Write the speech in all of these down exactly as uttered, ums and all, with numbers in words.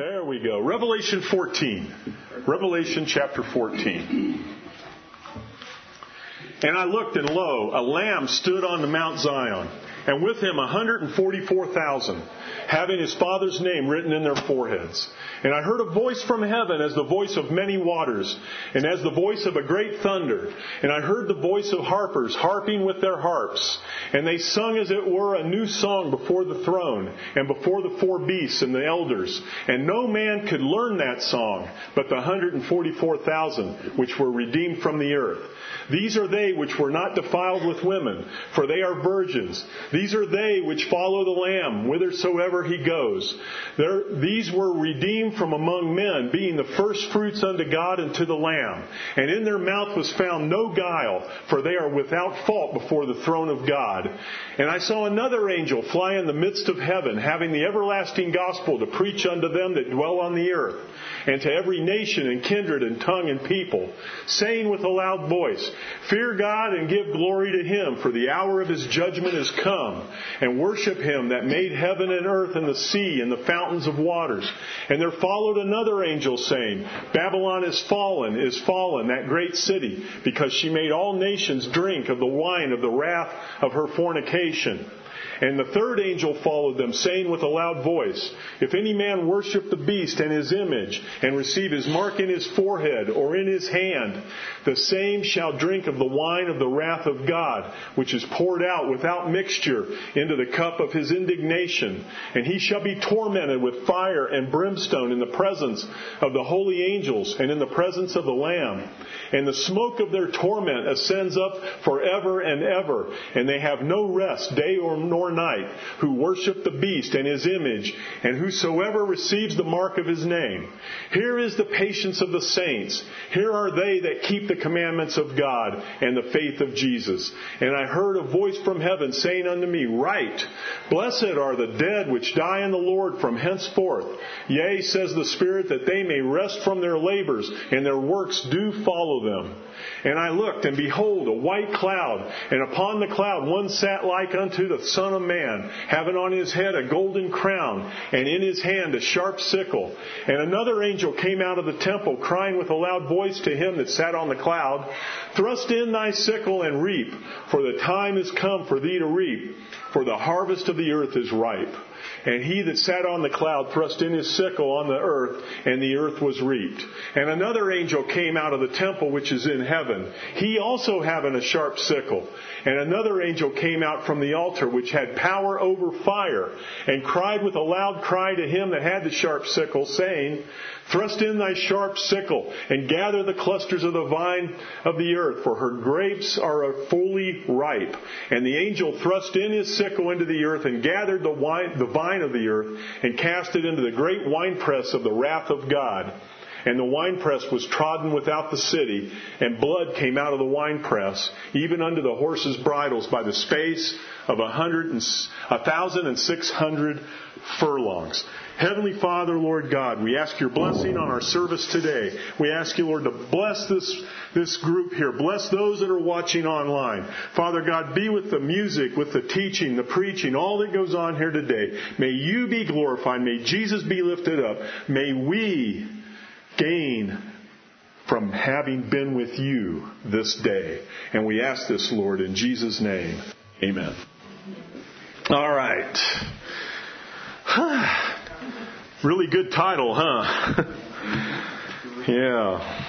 There we go. Revelation fourteen. Revelation chapter fourteen. And I looked, and lo, a Lamb stood on the Mount Zion, and with him a hundred and forty-four thousand, having his Father's name written in their foreheads. And I heard a voice from heaven as the voice of many waters, and as the voice of a great thunder. And I heard the voice of harpers harping with their harps. And they sung as it were a new song before the throne, and before the four beasts and the elders. And no man could learn that song, but the hundred and forty-four thousand which were redeemed from the earth. These are they which were not defiled with women, for they are virgins. These are they which follow the Lamb, whithersoever he goes. There, these were redeemed from among men, being the first fruits unto God and to the Lamb. And in their mouth was found no guile, for they are without fault before the throne of God. And I saw another angel fly in the midst of heaven, having the everlasting gospel to preach unto them that dwell on the earth, and to every nation and kindred and tongue and people, saying with a loud voice, Fear God and give glory to Him, for the hour of His judgment is come. And worship Him that made heaven and earth and the sea and the fountains of waters. And there followed another angel saying, Babylon is fallen, is fallen, that great city, because she made all nations drink of the wine of the wrath of her fornication. And the third angel followed them, saying with a loud voice, If any man worship the beast and his image, and receive his mark in his forehead or in his hand, the same shall drink of the wine of the wrath of God, which is poured out without mixture into the cup of his indignation. And he shall be tormented with fire and brimstone in the presence of the holy angels and in the presence of the Lamb. And the smoke of their torment ascends up forever and ever, and they have no rest day or nor night, who worship the beast and his image, and whosoever receives the mark of his name. Here is the patience of the saints. Here are they that keep the commandments of God and the faith of Jesus. And I heard a voice from heaven saying unto me, Write, Blessed are the dead which die in the Lord from henceforth. Yea, says the Spirit, that they may rest from their labors, and their works do follow them. And I looked, and behold, a white cloud, and upon the cloud one sat like unto the Son of Man, having on his head a golden crown, and in his hand a sharp sickle. And another angel came out of the temple, crying with a loud voice to him that sat on the cloud, Thrust in thy sickle and reap, for the time is come for thee to reap, for the harvest of the earth is ripe. And he that sat on the cloud thrust in his sickle on the earth, and the earth was reaped. And another angel came out of the temple which is in heaven, he also having a sharp sickle. And another angel came out from the altar which had power over fire, and cried with a loud cry to him that had the sharp sickle, saying, Thrust in thy sharp sickle, and gather the clusters of the vine of the earth, for her grapes are fully ripe. And the angel thrust in his sickle into the earth, and gathered the wine, the vine of the earth, and cast it into the great winepress of the wrath of God. And the winepress was trodden without the city, and blood came out of the winepress, even unto the horses' bridles, by the space of a hundred and a thousand and six hundred furlongs. Heavenly Father, Lord God, we ask your blessing on our service today. We ask you, Lord, to bless this, this group here. Bless those that are watching online. Father God, be with the music, with the teaching, the preaching, all that goes on here today. May you be glorified. May Jesus be lifted up. May we gain from having been with you this day. And we ask this, Lord, in Jesus' name. Amen. All right. Really good title, huh? Yeah.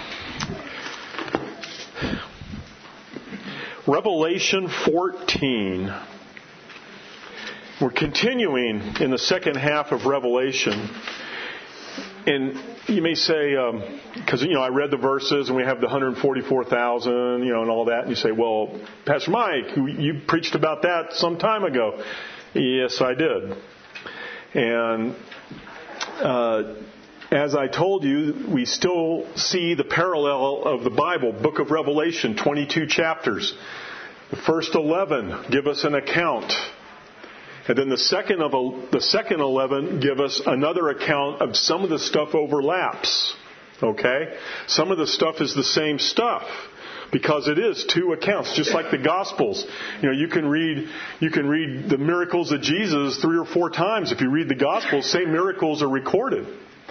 Revelation fourteen. We're continuing in the second half of Revelation. And you may say, because, um, you know, I read the verses and we have the one hundred forty-four thousand, you know, and all that. And you say, well, Pastor Mike, you preached about that some time ago. Yes, I did. And uh, as I told you, we still see the parallel of the Bible, book of Revelation, twenty-two chapters. The first eleven give us an account. And then the second of the second eleven give us another account of some of the stuff overlaps. Okay? Some of the stuff is the same stuff. Because it is two accounts, just like the Gospels. You know, you can read you can read the miracles of Jesus three or four times. If you read the Gospels, same miracles are recorded.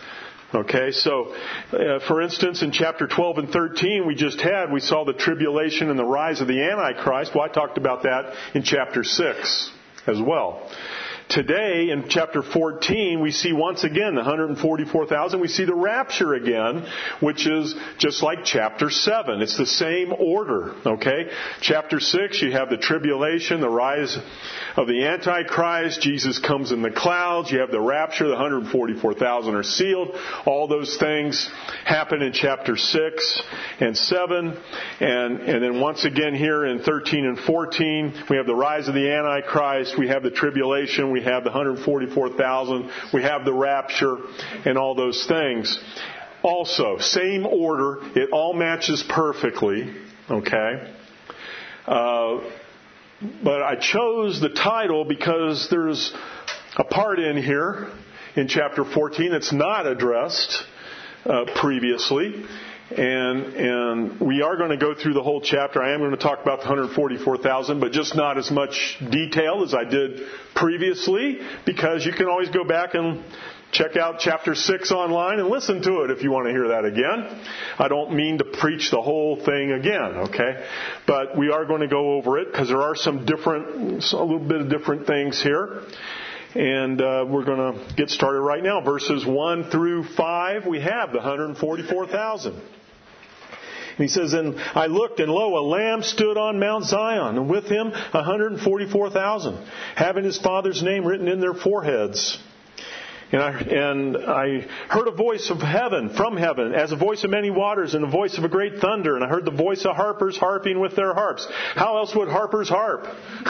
Okay, so uh, for instance, in chapter twelve and thirteen we just had, we saw the tribulation and the rise of the Antichrist. Well, I talked about that in chapter six as well. Today, in chapter fourteen, we see once again the one hundred forty-four thousand. We see the rapture again, which is just like chapter seven. It's the same order, okay? Chapter six, you have the tribulation, the rise of the Antichrist. Jesus comes in the clouds. You have the rapture. The one hundred forty-four thousand are sealed. All those things happen in chapter six and seven. And, and then once again here in thirteen and fourteen, we have the rise of the Antichrist. We have the tribulation. We We have the one hundred forty-four thousand. We have the rapture and all those things. Also, same order. It all matches perfectly. Okay? Uh, but I chose the title because there's a part in here in chapter fourteen that's not addressed uh, previously. And and we are going to go through the whole chapter. I am going to talk about the one hundred forty-four thousand, but just not as much detail as I did previously, because you can always go back and check out chapter six online and listen to it if you want to hear that again. I don't mean to preach the whole thing again, okay? But we are going to go over it because there are some different, a little bit of different things here. And uh, we're going to get started right now. Verses one through five, we have the one hundred forty-four thousand. And he says, and I looked, and lo, a lamb stood on Mount Zion, and with him one hundred forty-four thousand, having his Father's name written in their foreheads. And I, and I heard a voice of heaven, from heaven, as a voice of many waters, and a voice of a great thunder. And I heard the voice of harpers harping with their harps. How else would harpers harp?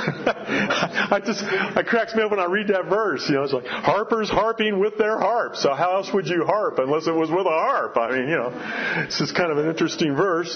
I just, it cracks me up when I read that verse. You know, it's like harpers harping with their harps. So how else would you harp unless it was with a harp? I mean, you know, it's just kind of an interesting verse.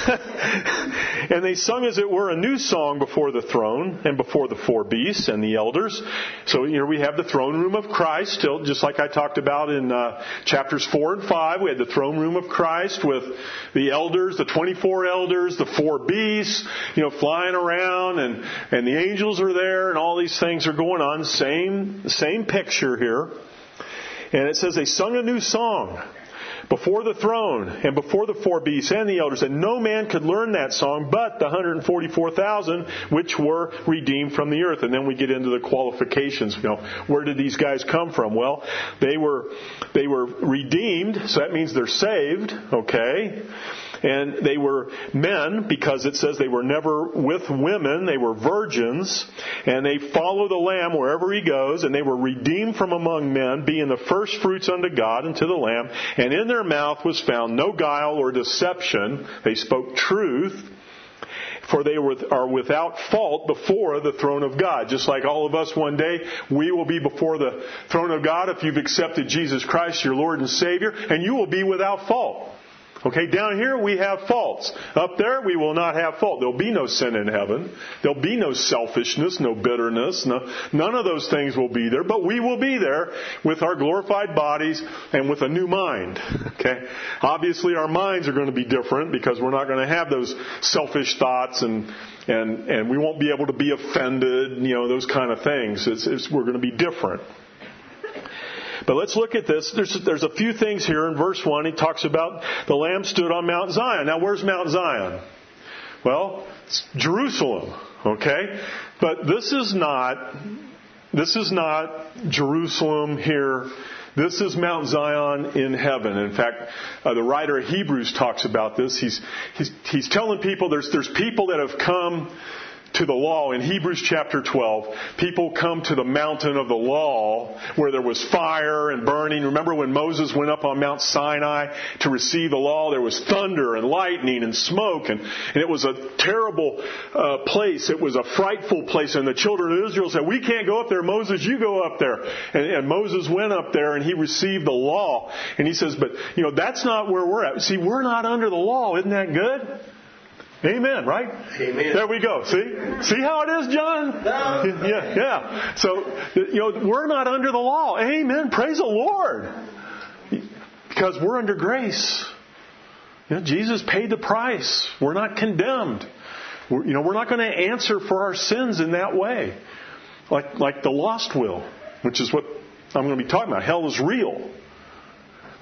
And they sung, as it were, a new song before the throne and before the four beasts and the elders. So here we have the throne room of Christ, still just like I talked about in uh, chapters four and five. We had the throne room of Christ with the elders, the twenty-four elders, the four beasts, you know, flying around, and, and the angels are there, and all these things are going on. Same, same picture here. And it says they sung a new song before the throne and before the four beasts and the elders, and no man could learn that song but the one hundred forty-four thousand which were redeemed from the earth. And then we get into the qualifications. You know, where did these guys come from? Well, they were they were redeemed, so that means they're saved, okay? And they were men, because it says they were never with women. They were virgins. And they follow the Lamb wherever he goes. And they were redeemed from among men, being the first fruits unto God and to the Lamb. And in their mouth was found no guile or deception. They spoke truth. For they are without fault before the throne of God. Just like all of us one day, we will be before the throne of God if you've accepted Jesus Christ, your Lord and Savior. And you will be without fault. Okay, down here we have faults. Up there we will not have fault. There'll be no sin in heaven. There'll be no selfishness, no bitterness. No, none of those things will be there. But we will be there with our glorified bodies and with a new mind. Okay, obviously our minds are going to be different because we're not going to have those selfish thoughts, and and and we won't be able to be offended. You know, those kind of things. It's, it's, we're going to be different. But let's look at this. There's, there's a few things here. In verse one, he talks about the Lamb stood on Mount Zion. Now, where's Mount Zion? Well, it's Jerusalem, okay? But this is not, this is not Jerusalem here. This is Mount Zion in heaven. In fact, uh, the writer of Hebrews talks about this. He's, he's, he's telling people there's, there's people that have come to the law. In Hebrews chapter twelve, people come to the mountain of the law where there was fire and burning. Remember when Moses went up on Mount Sinai to receive the law? There was thunder and lightning and smoke, and, and it was a terrible uh, place. It was a frightful place, and the children of Israel said, we can't go up there. Moses, you go up there. And, and Moses went up there and he received the law. And he says, but you know, that's not where we're at. See, we're not under the law. Isn't that good? Amen, right? Amen. There we go. See? See how it is, John? Yeah, yeah. So, you know, we're not under the law. Amen. Praise the Lord. Because we're under grace. You know, Jesus paid the price. We're not condemned. We're, you know, we're not going to answer for our sins in that way. Like, like the lost will, which is what I'm going to be talking about. Hell is real.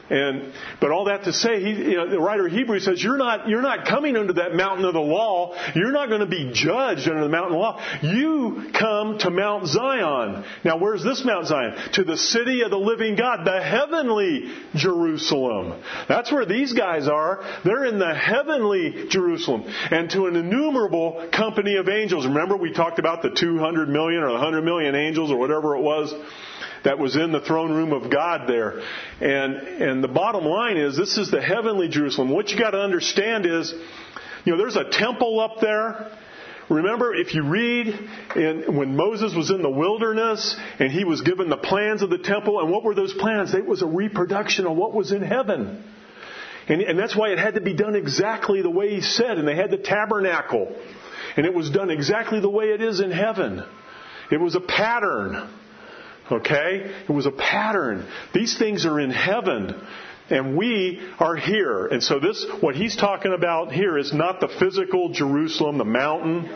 And but all that to say, he, you know, the writer of Hebrews says, you're not you're not coming under that mountain of the law. You're not going to be judged under the mountain of the law. You come to Mount Zion. Now, where's this Mount Zion? To the city of the living God, the heavenly Jerusalem. That's where these guys are. They're in the heavenly Jerusalem. And to an innumerable company of angels. Remember, we talked about the two hundred million or the one hundred million angels or whatever it was that was in the throne room of God there. And and the bottom line is, this is the heavenly Jerusalem. What you got to understand is, you know, there's a temple up there. Remember, if you read in, when Moses was in the wilderness and he was given the plans of the temple, and what were those plans? It was a reproduction of what was in heaven. And, and that's why it had to be done exactly the way he said. And they had the tabernacle. And it was done exactly the way it is in heaven. It was a pattern. Okay? It was a pattern. These things are in heaven. And we are here. And so this, what he's talking about here is not the physical Jerusalem, the mountain,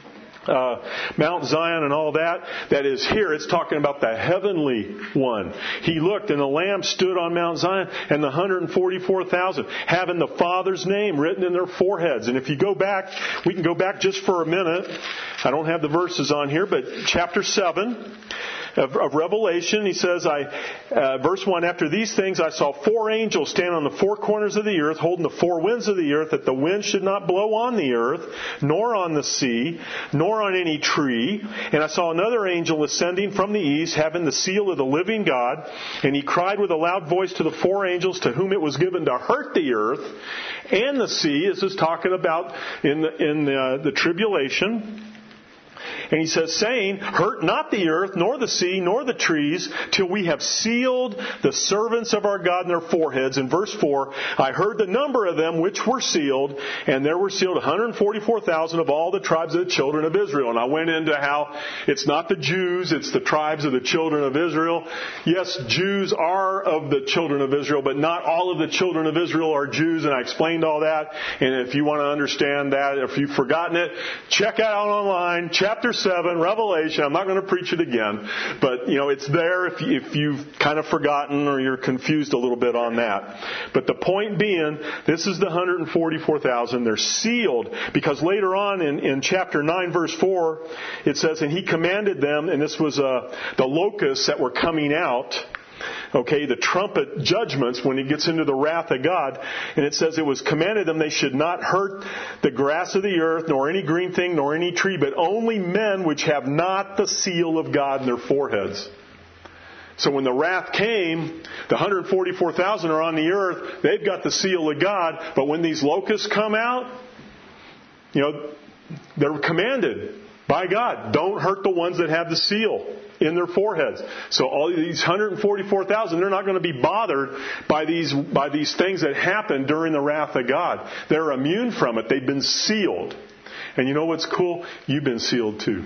uh, Mount Zion and all that. That is here. It's talking about the heavenly one. He looked and the Lamb stood on Mount Zion and the one hundred forty-four thousand having the Father's name written in their foreheads. And if you go back, we can go back just for a minute. I don't have the verses on here, but chapter seven. Of, of Revelation, he says, I, uh, verse one, after these things I saw four angels stand on the four corners of the earth, holding the four winds of the earth, that the wind should not blow on the earth, nor on the sea, nor on any tree. And I saw another angel ascending from the east, having the seal of the living God. And he cried with a loud voice to the four angels to whom it was given to hurt the earth and the sea. This is talking about in the, in the, the tribulation. And he says, saying, hurt not the earth, nor the sea, nor the trees, till we have sealed the servants of our God in their foreheads. In verse four, I heard the number of them which were sealed, and there were sealed one hundred forty-four thousand of all the tribes of the children of Israel. And I went into how it's not the Jews, it's the tribes of the children of Israel. Yes, Jews are of the children of Israel, but not all of the children of Israel are Jews, and I explained all that. And if you want to understand that, if you've forgotten it, check out online, chapter seven, Revelation. I'm not going to preach it again, but you know it's there if, if you've kind of forgotten or you're confused a little bit on that. But the point being, this is the one hundred forty-four thousand. They're sealed because later on in, in chapter nine, verse four, it says, and he commanded them, and this was uh, the locusts that were coming out. Okay, the trumpet judgments when he gets into the wrath of God. And it says it was commanded them they should not hurt the grass of the earth, nor any green thing, nor any tree, but only men which have not the seal of God in their foreheads. So when the wrath came, the one hundred forty-four thousand are on the earth. They've got the seal of God. But when these locusts come out, you know, they're commanded by God, don't hurt the ones that have the seal in their foreheads. So all these one hundred forty-four thousand, they're not going to be bothered by these by these things that happen during the wrath of God. They're immune from it. They've been sealed. And you know what's cool? You've been sealed too.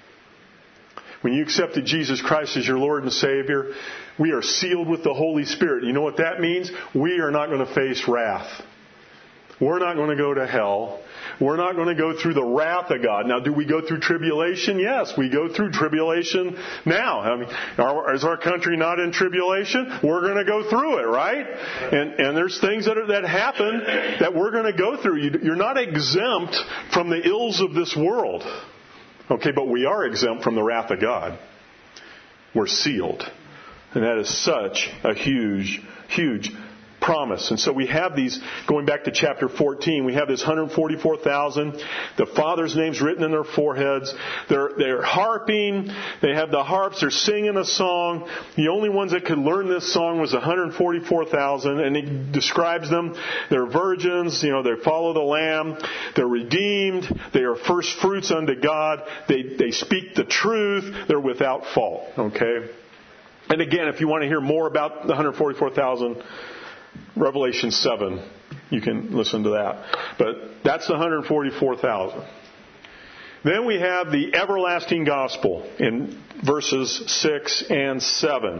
When you accepted Jesus Christ as your Lord and Savior, we are sealed with the Holy Spirit. You know what that means? We are not going to face wrath. We're not going to go to hell. We're not going to go through the wrath of God. Now, do we go through tribulation? Yes, we go through tribulation now. I mean, are, is our country not in tribulation? We're going to go through it, right? And, and there's things that are, that happen that we're going to go through. You, you're not exempt from the ills of this world. Okay, but we are exempt from the wrath of God. We're sealed. And that is such a huge, huge promise. And so we have these, going back to chapter fourteen, we have this one hundred forty-four thousand. The Father's name's written in their foreheads. They're, they're harping. They have the harps. They're singing a song. The only ones that could learn this song was one hundred forty-four thousand. And he describes them. They're virgins. You know, they follow the Lamb. They're redeemed. They are first fruits unto God. They, they speak the truth. They're without fault. Okay? And again, if you want to hear more about the one hundred forty-four thousand, Revelation seven, you can listen to that. But that's the one hundred forty-four thousand. Then we have the everlasting gospel in verses six and seven.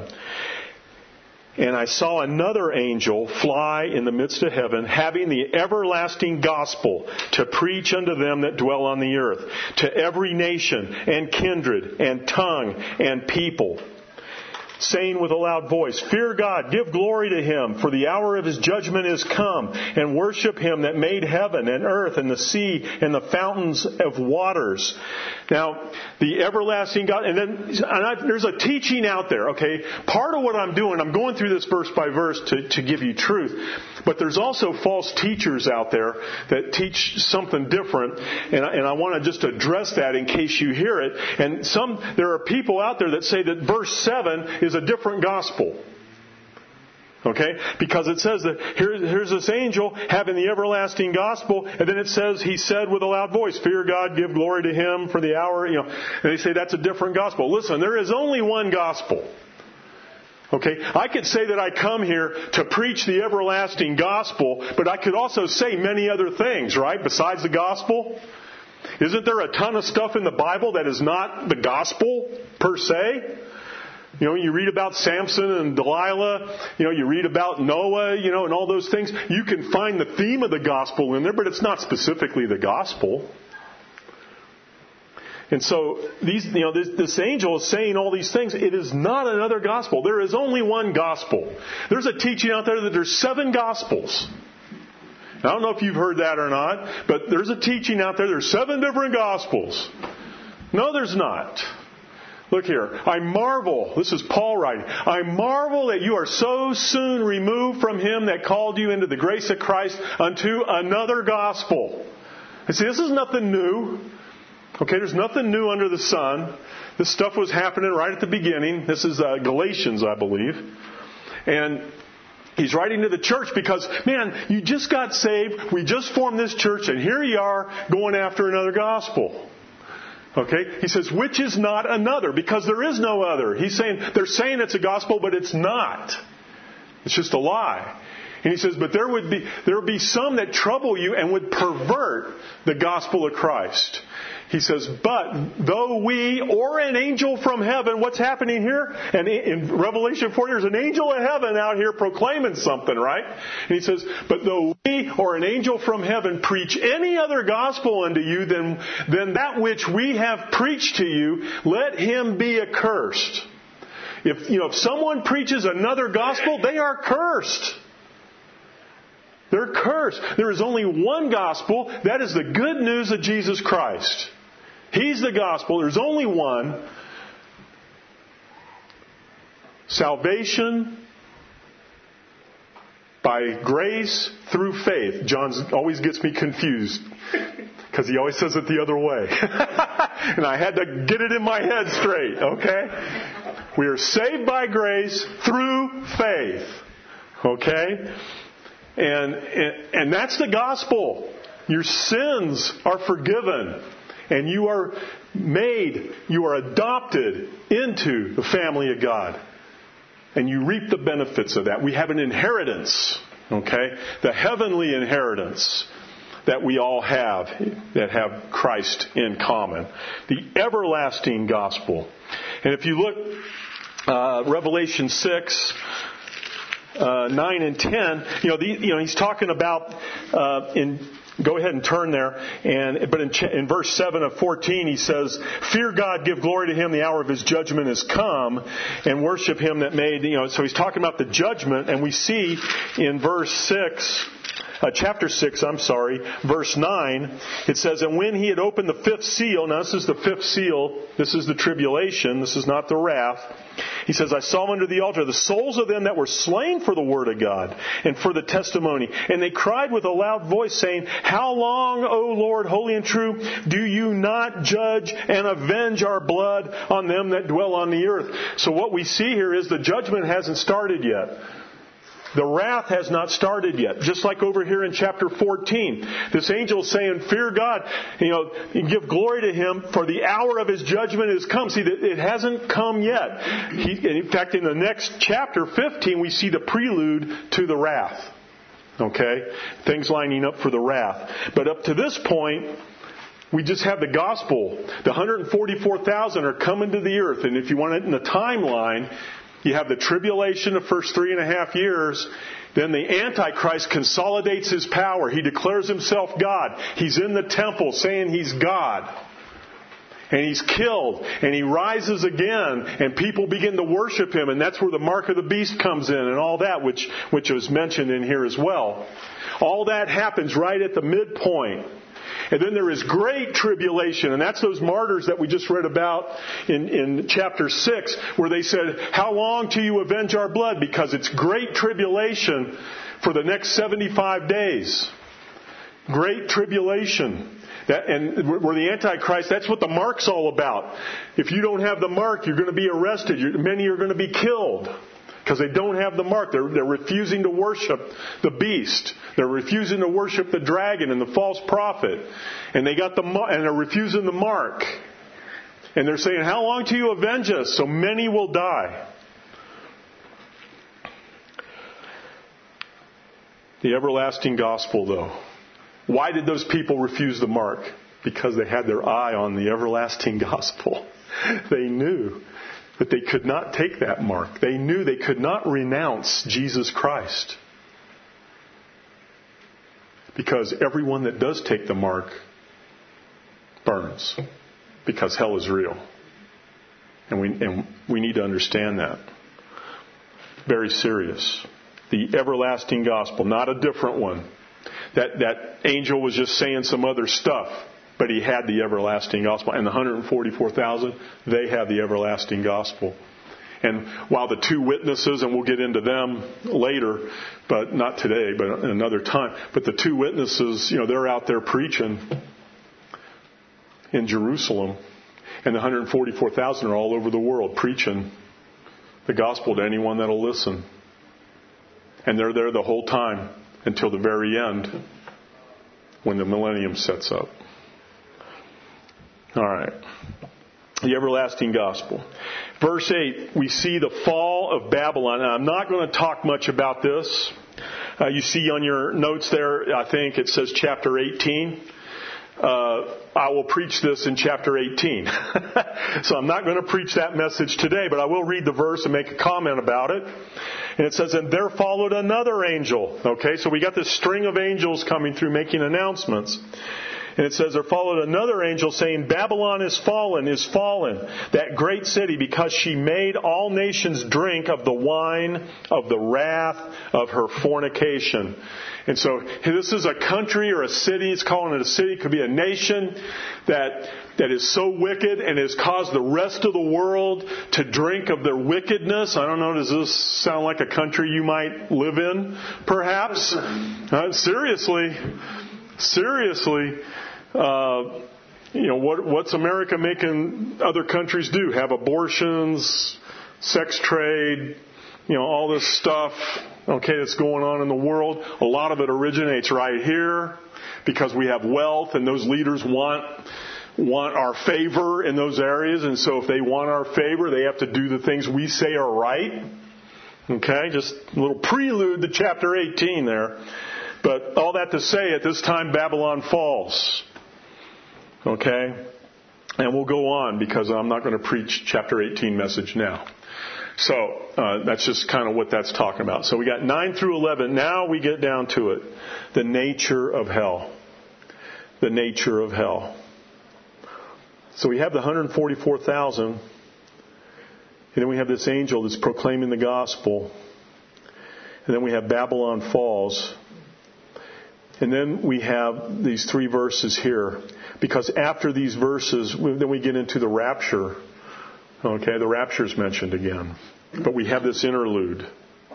And I saw another angel fly in the midst of heaven, having the everlasting gospel to preach unto them that dwell on the earth, to every nation and kindred and tongue and people. saying with a loud voice, "Fear God, give glory to Him, for the hour of His judgment is come, and worship Him that made heaven and earth and the sea and the fountains of waters." Now, the everlasting God, and then and I, there's a teaching out there, okay? Part of what I'm doing, I'm going through this verse by verse to, to give you truth, but there's also false teachers out there that teach something different, and I, and I want to just address that in case you hear it. And some, there are people out there that say that verse seven is a different gospel. Okay? Because it says that here, here's this angel having the everlasting gospel, and then it says he said with a loud voice, "Fear God, give glory to Him for the hour," you know, and they say that's a different gospel. Listen, there is only one gospel. Okay? I could say that I come here to preach the everlasting gospel, but I could also say many other things, right? Besides the gospel. Isn't there a ton of stuff in the Bible that is not the gospel per se? You know, you read about Samson and Delilah, you know, you read about Noah, you know, and all those things. You can find the theme of the gospel in there, but it's not specifically the gospel. And so these, you know, this, this angel is saying all these things. It is not another gospel. There is only one gospel. There's a teaching out there that there's seven gospels. I don't know if you've heard that or not, but there's a teaching out there. There's seven different gospels. No, there's not. Look here. I marvel. This is Paul writing. I marvel that you are so soon removed from Him that called you into the grace of Christ unto another gospel. And see, this is nothing new. Okay, there's nothing new under the sun. This stuff was happening right at the beginning. This is uh, Galatians, I believe. And he's writing to the church because, man, you just got saved. We just formed this church, and here you are going after another gospel. Okay? He says, which is not another, because there is no other. He's saying, they're saying it's a gospel, but it's not. It's just a lie. And he says, but there would be, there would be some that trouble you and would pervert the gospel of Christ. He says, but though we or an angel from heaven, what's happening here? And in Revelation four, there's an angel of heaven out here proclaiming something, right? And he says, but though we or an angel from heaven preach any other gospel unto you than, than that which we have preached to you, let him be accursed. If, you know, if someone preaches another gospel, they are cursed. They're cursed. There is only one gospel. That is the good news of Jesus Christ. He's the gospel. There's only one. Salvation by grace through faith. John always gets me confused because he always says it the other way. And I had to get it in my head straight, okay? We are saved by grace through faith. Okay? And, and and that's the gospel. Your sins are forgiven. And you are made, you are adopted into the family of God. And you reap the benefits of that. We have an inheritance. Okay? The heavenly inheritance that we all have, that have Christ in common. The everlasting gospel. And if you look, uh, Revelation six, Uh, nine and ten, you know, the, you know, he's talking about uh, in. Go ahead and turn there. And but in, in verse seven of fourteen, he says, "Fear God, give glory to Him. The hour of His judgment is come, and worship Him that made." You know, so he's talking about the judgment, and we see in verse six. Uh, chapter six, I'm sorry, verse nine, it says, "And when he had opened the fifth seal," now this is the fifth seal, this is the tribulation, this is not the wrath. He says, "I saw under the altar the souls of them that were slain for the word of God and for the testimony. And they cried with a loud voice, saying, How long, O Lord, holy and true, do you not judge and avenge our blood on them that dwell on the earth?" So what we see here is the judgment hasn't started yet. The wrath has not started yet. Just like over here in chapter fourteen. This angel is saying, "Fear God, you know, give glory to Him, for the hour of His judgment is come." See, it hasn't come yet. He, in fact, in the next chapter, fifteen, we see the prelude to the wrath. Okay? Things lining up for the wrath. But up to this point, we just have the gospel. The one hundred forty-four thousand are coming to the earth. And if you want it in the timeline, you have the tribulation the first three and a half years. Then the Antichrist consolidates his power. He declares himself God. He's in the temple saying he's God. And he's killed, and he rises again, and people begin to worship him, and that's where the mark of the beast comes in, and all that, which which was mentioned in here as well. All that happens right at the midpoint. And then there is great tribulation, and that's those martyrs that we just read about in, in chapter six, where they said, "How long till you avenge our blood?" Because it's great tribulation for the next seventy-five days. Great tribulation. That, and we're the Antichrist, that's what the mark's all about. If you don't have the mark, you're going to be arrested. You're, many are going to be killed because they don't have the mark. They're, they're refusing to worship the beast. They're refusing to worship the dragon and the false prophet. And they got the and they're refusing the mark. And they're saying, "How long till you avenge us?" So many will die. The everlasting gospel, though. Why did those people refuse the mark? Because they had their eye on the everlasting gospel. They knew that they could not take that mark. They knew they could not renounce Jesus Christ. Because everyone that does take the mark burns. Because hell is real. And we, and we need to understand that. Very serious. The everlasting gospel, not a different one. That that angel was just saying some other stuff, but he had the everlasting gospel. And the one hundred forty-four thousand, they have the everlasting gospel. And while the two witnesses, and we'll get into them later, but not today, but another time, but the two witnesses, you know, they're out there preaching in Jerusalem, and the one hundred forty-four thousand are all over the world preaching the gospel to anyone that'll listen. And they're there the whole time until the very end when the millennium sets up. All right. The everlasting gospel. Verse eight, we see the fall of Babylon. Now, I'm not going to talk much about this. Uh, you see on your notes there, I think it says chapter eighteen. Uh, I will preach this in chapter eighteen. So I'm not going to preach that message today, but I will read the verse and make a comment about it. And it says, "And there followed another angel." Okay, so we got this string of angels coming through making announcements. And it says, "There followed another angel saying, Babylon is fallen, is fallen, that great city, because she made all nations drink of the wine of the wrath of her fornication." And so this is a country or a city. It's calling it a city. It could be a nation that that is so wicked and has caused the rest of the world to drink of their wickedness. I don't know, does this sound like a country you might live in, perhaps? Uh, seriously, seriously. Uh, you know, what, what's America making other countries do? Have abortions, sex trade, you know, all this stuff, okay, that's going on in the world. A lot of it originates right here because we have wealth and those leaders want want our favor in those areas. And so if they want our favor, they have to do the things we say are right. Okay, just a little prelude to chapter eighteen there. But all that to say, at this time, Babylon falls. Okay? And we'll go on because I'm not going to preach chapter eighteen message now. So uh, that's just kind of what that's talking about. So we got nine through eleven. Now we get down to it. The nature of hell. The nature of hell. So we have the one hundred forty-four thousand. And then we have this angel that's proclaiming the gospel. And then we have Babylon falls. And then we have these three verses here. Because after these verses, then we get into the rapture. Okay, the rapture is mentioned again. But we have this interlude.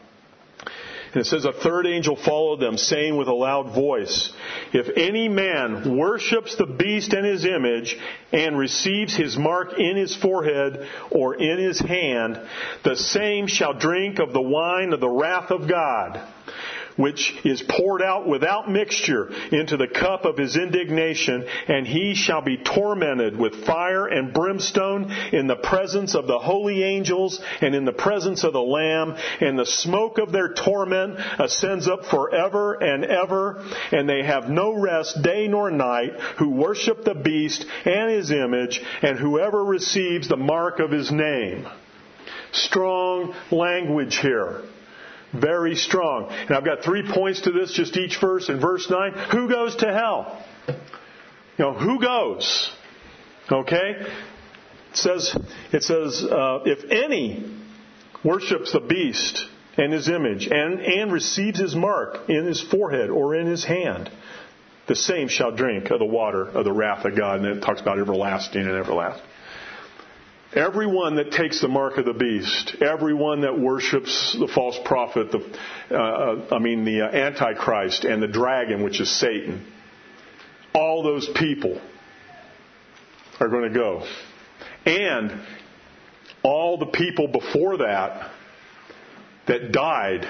And it says, "A third angel followed them, saying with a loud voice, If any man worships the beast and his image, and receives his mark in his forehead or in his hand, the same shall drink of the wine of the wrath of God, which is poured out without mixture into the cup of his indignation, and he shall be tormented with fire and brimstone in the presence of the holy angels and in the presence of the Lamb, and the smoke of their torment ascends up forever and ever, and they have no rest day nor night, who worship the beast and his image, and whoever receives the mark of his name." Strong language here. Very strong. And I've got three points to this, just each verse. In verse nine, who goes to hell? You know, who goes? Okay? It says, it says uh, if any worships the beast and his image and, and receives his mark in his forehead or in his hand, the same shall drink of the water of the wrath of God. And it talks about everlasting and everlasting. Everyone that takes the mark of the beast, everyone that worships the false prophet, the, uh, I mean the uh, Antichrist and the dragon, which is Satan, all those people are going to go. And all the people before that that died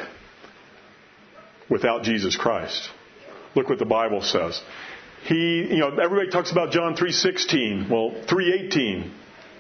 without Jesus Christ. Look what the Bible says. He, you know, everybody talks about John three sixteen. Well, three eighteen.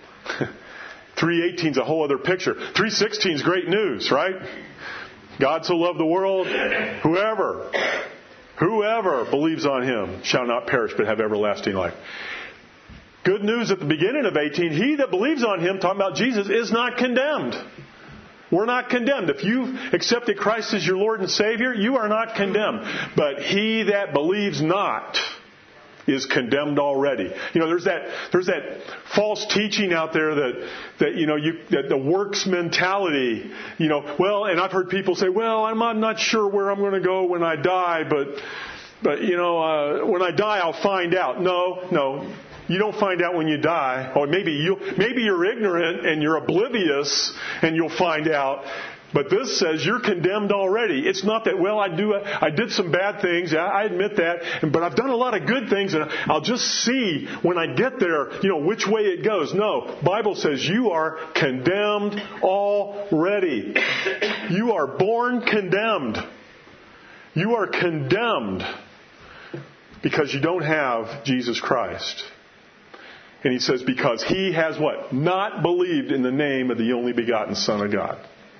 three eighteen is a whole other picture. three sixteen is great news, right? God so loved the world, whoever, whoever believes on Him shall not perish but have everlasting life. Good news at the beginning of eighteen, he that believes on Him, talking about Jesus, is not condemned. We're not condemned. If you've accepted Christ as your Lord and Savior, you are not condemned. But he that believes not is condemned already. You know, there's that there's that false teaching out there that that you know you that the works mentality. You know, well, and I've heard people say, well, I'm, I'm not sure where I'm going to go when I die, but but you know, uh, when I die, I'll find out. No, no. You don't find out when you die. Or maybe you maybe you're ignorant and you're oblivious and you'll find out. But this says you're condemned already. It's not that, well, I do I did some bad things. I admit that. But I've done a lot of good things, and I'll just see when I get there, you know, which way it goes. No, the Bible says you are condemned already. You are born condemned. You are condemned because you don't have Jesus Christ. And he says, because he has what? Not believed in the name of the only begotten Son of God.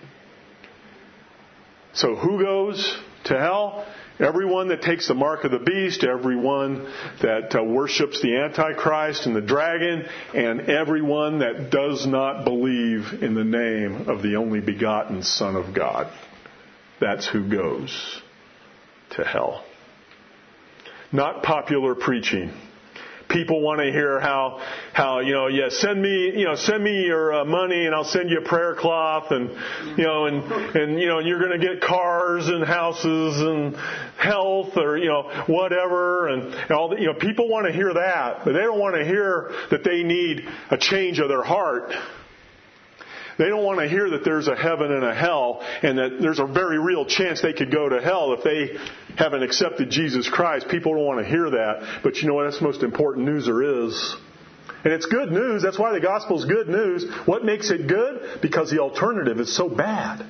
So who goes to hell? Everyone that takes the mark of the beast, everyone that uh, worships the Antichrist and the dragon, and everyone that does not believe in the name of the only begotten Son of God. That's who goes to hell. Not popular preaching. People want to hear how, how you know, yeah, send me, you know, send me your uh, money and I'll send you a prayer cloth, and you know, and and you know, and you're going to get cars and houses and health, or you know, whatever, and, and all. The, you know, people want to hear that, but they don't want to hear that they need a change of their heart. They don't want to hear that there's a heaven and a hell, and that there's a very real chance they could go to hell if they haven't accepted Jesus Christ. People don't want to hear that. But you know what? That's the most important news there is. And it's good news. That's why the gospel is good news. What makes it good? Because the alternative is so bad.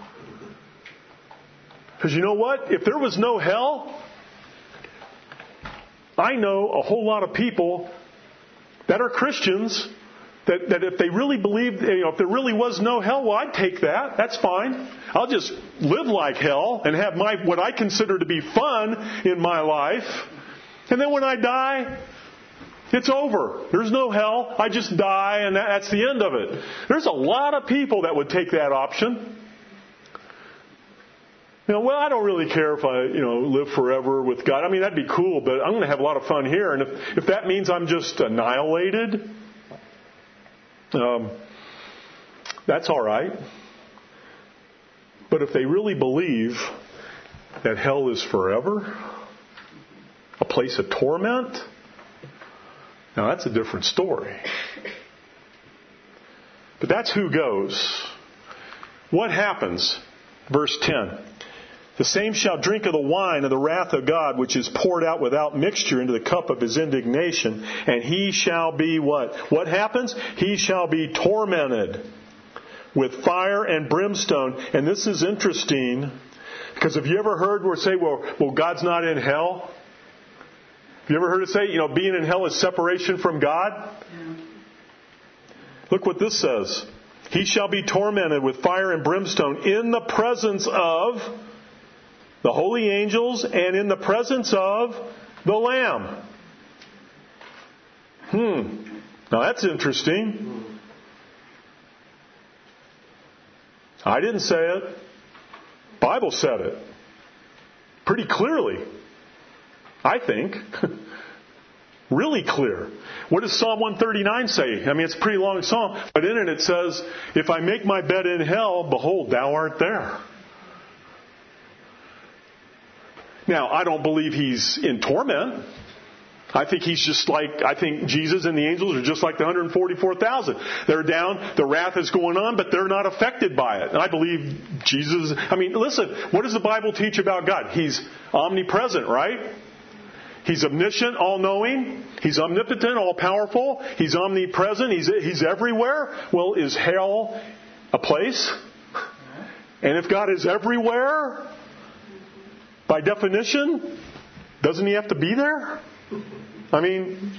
Because you know what? If there was no hell, I know a whole lot of people that are Christians That, that if they really believed, you know, if there really was no hell, well, I'd take that. That's fine. I'll just live like hell and have my what I consider to be fun in my life. And then when I die, it's over. There's no hell. I just die, and that's the end of it. There's a lot of people that would take that option. You know, well, I don't really care if I, you know, live forever with God. I mean, that'd be cool, but I'm going to have a lot of fun here. And if, if that means I'm just annihilated, Um, that's all right. But if they really believe that hell is forever, a place of torment, now that's a different story. But that's who goes. What happens? Verse ten. The same shall drink of the wine of the wrath of God, which is poured out without mixture into the cup of his indignation. And he shall be what? What happens? He shall be tormented with fire and brimstone. And this is interesting, because have you ever heard where say, well, well, God's not in hell? Have you ever heard it say, you know, being in hell is separation from God? Yeah. Look what this says. He shall be tormented with fire and brimstone in the presence of the holy angels and in the presence of the Lamb. Hmm. Now that's interesting. I didn't say it. The Bible said it. Pretty clearly. I think. Really clear. What does Psalm one thirty-nine say? I mean, it's a pretty long psalm, but in it it says, if I make my bed in hell, behold, thou art there. Now, I don't believe he's in torment. I think he's just like, I think Jesus and the angels are just like the one hundred forty-four thousand. They're down, the wrath is going on, but they're not affected by it. And I believe Jesus, I mean, listen, what does the Bible teach about God? He's omnipresent, right? He's omniscient, all-knowing. He's omnipotent, all-powerful. He's omnipresent. He's, he's everywhere. Well, is hell a place? And if God is everywhere, by definition, doesn't he have to be there? I mean,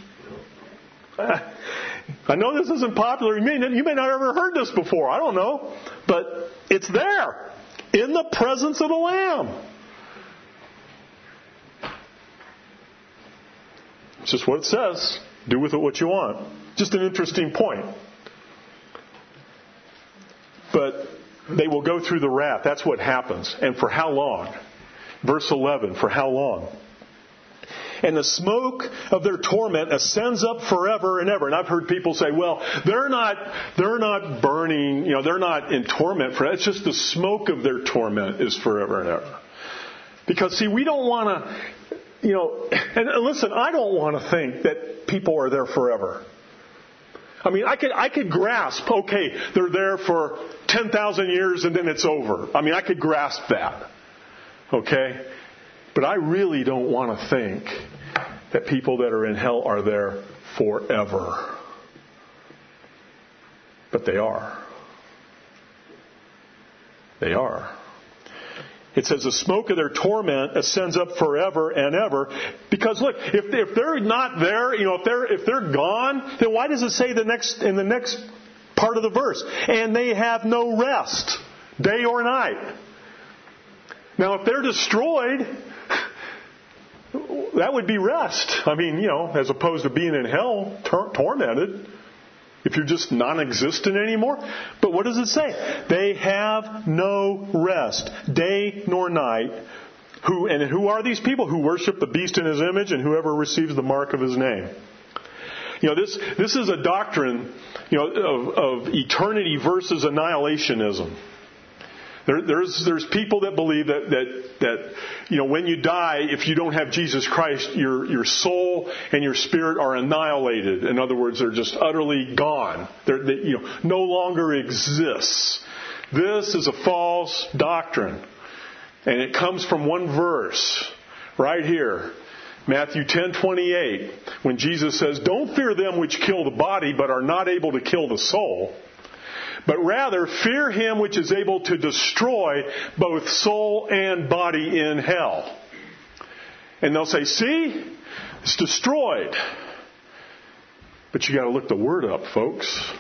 I know this isn't popular. You may, you may not have ever heard this before. I don't know. But it's there in the presence of the Lamb. It's just what it says. Do with it what you want. Just an interesting point. But they will go through the wrath. That's what happens. And for how long? Verse eleven, for how long? And the smoke of their torment ascends up forever and ever. And I've heard people say, well, they're not, they're not burning, you know, they're not in torment for that. It's just the smoke of their torment is forever and ever. Because, see, we don't want to, you know, and listen, I don't want to think that people are there forever. I mean, I could, I could grasp, okay, they're there for ten thousand years and then it's over. I mean, I could grasp that. Okay? But I really don't want to think that people that are in hell are there forever. But they are. They are. It says the smoke of their torment ascends up forever and ever. Because look, if, if they're not there, you know, if they're if they're gone, then why does it say the next in the next part of the verse? And they have no rest, day or night. Now, if they're destroyed, that would be rest. I mean, you know, as opposed to being in hell, tor- tormented. If you're just non-existent anymore. But what does it say? They have no rest, day nor night. Who and who are these people? Who worship the beast in his image and whoever receives the mark of his name. You know, this this is a doctrine, you know, of, of eternity versus annihilationism. There, there's there's people that believe that, that that you know when you die, if you don't have Jesus Christ, your your soul and your spirit are annihilated. In other words, they're just utterly gone. They're they, you know no longer exists. This is a false doctrine, and it comes from one verse right here, Matthew ten twenty-eight, when Jesus says, "Don't fear them which kill the body, but are not able to kill the soul. But rather, fear him which is able to destroy both soul and body in hell." And they'll say, see, it's destroyed. But you got to look the word up, folks.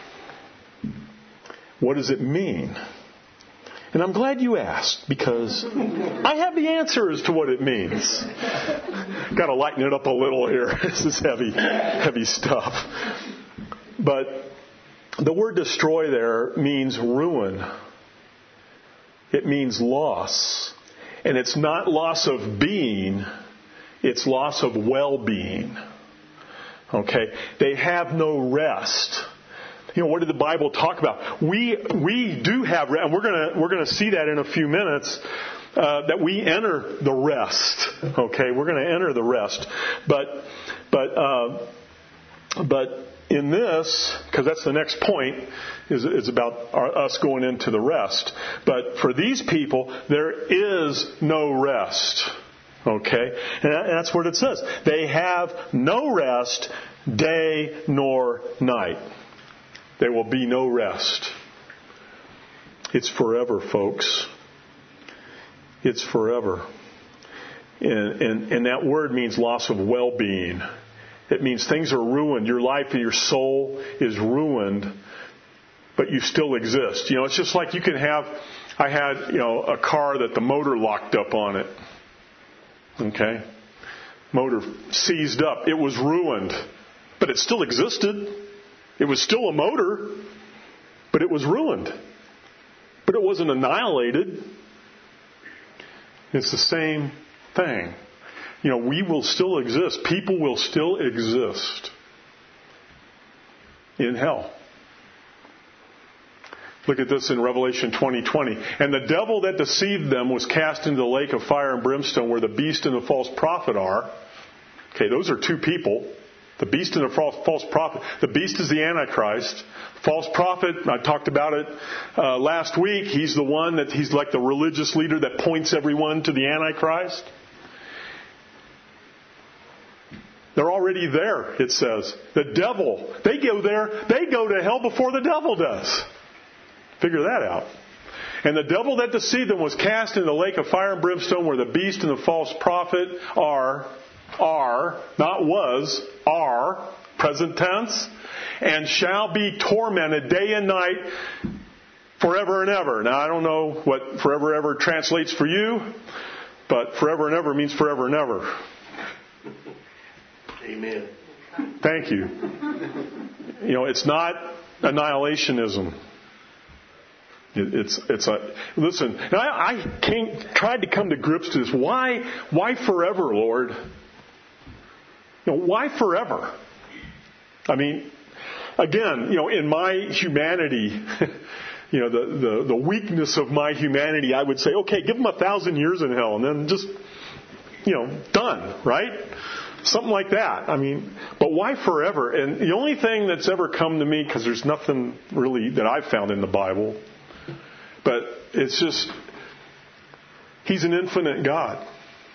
What does it mean? And I'm glad you asked, because I have the answer as to what it means. Got to lighten it up a little here. This is heavy, heavy stuff. But the word destroy there means ruin. It means loss. And it's not loss of being, it's loss of well-being. Okay? They have no rest. You know, what did the Bible talk about? We we do have rest, and we're gonna we're gonna see that in a few minutes. Uh, that we enter the rest. Okay, we're gonna enter the rest. But but uh, but in this, because that's the next point, is, is about our, us going into the rest. But for these people, there is no rest. Okay? And, that, and that's what it says. They have no rest, day nor night. There will be no rest. It's forever, folks. It's forever. And, and, and that word means loss of well-being. It means things are ruined. Your life and your soul is ruined, but you still exist. You know, it's just like you can have, I had, you know, a car that the motor locked up on it. Okay? Motor seized up. It was ruined, but it still existed. It was still a motor, but it was ruined. But it wasn't annihilated. It's the same thing. you know, we will still exist. People will still exist in hell. Look at this in Revelation twenty twenty. And the devil that deceived them was cast into the lake of fire and brimstone where the beast and the false prophet are. Okay, those are two people. The beast and the false prophet. The beast is the Antichrist. False prophet, I talked about it uh, last week. He's the one that he's like the religious leader that points everyone to the Antichrist. They're already there, it says. The devil, they go there, they go to hell before the devil does. Figure that out. And the devil that deceived them was cast into the lake of fire and brimstone where the beast and the false prophet are, are, not was, are, present tense, and shall be tormented day and night forever and ever. Now, I don't know what forever and ever translates for you, but forever and ever means forever and ever. Amen. Thank you. You know, it's not annihilationism. It, it's it's a listen. And I, I came, tried to come to grips to this. Why why forever, Lord? You know, why forever? I mean, again, you know, in my humanity, you know, the, the the weakness of my humanity, I would say, okay, give them a thousand years in hell, and then just, you know, done, right? Something like that. I mean, but why forever? And the only thing that's ever come to me, because there's nothing really that I've found in the Bible, but it's just, He's an infinite God.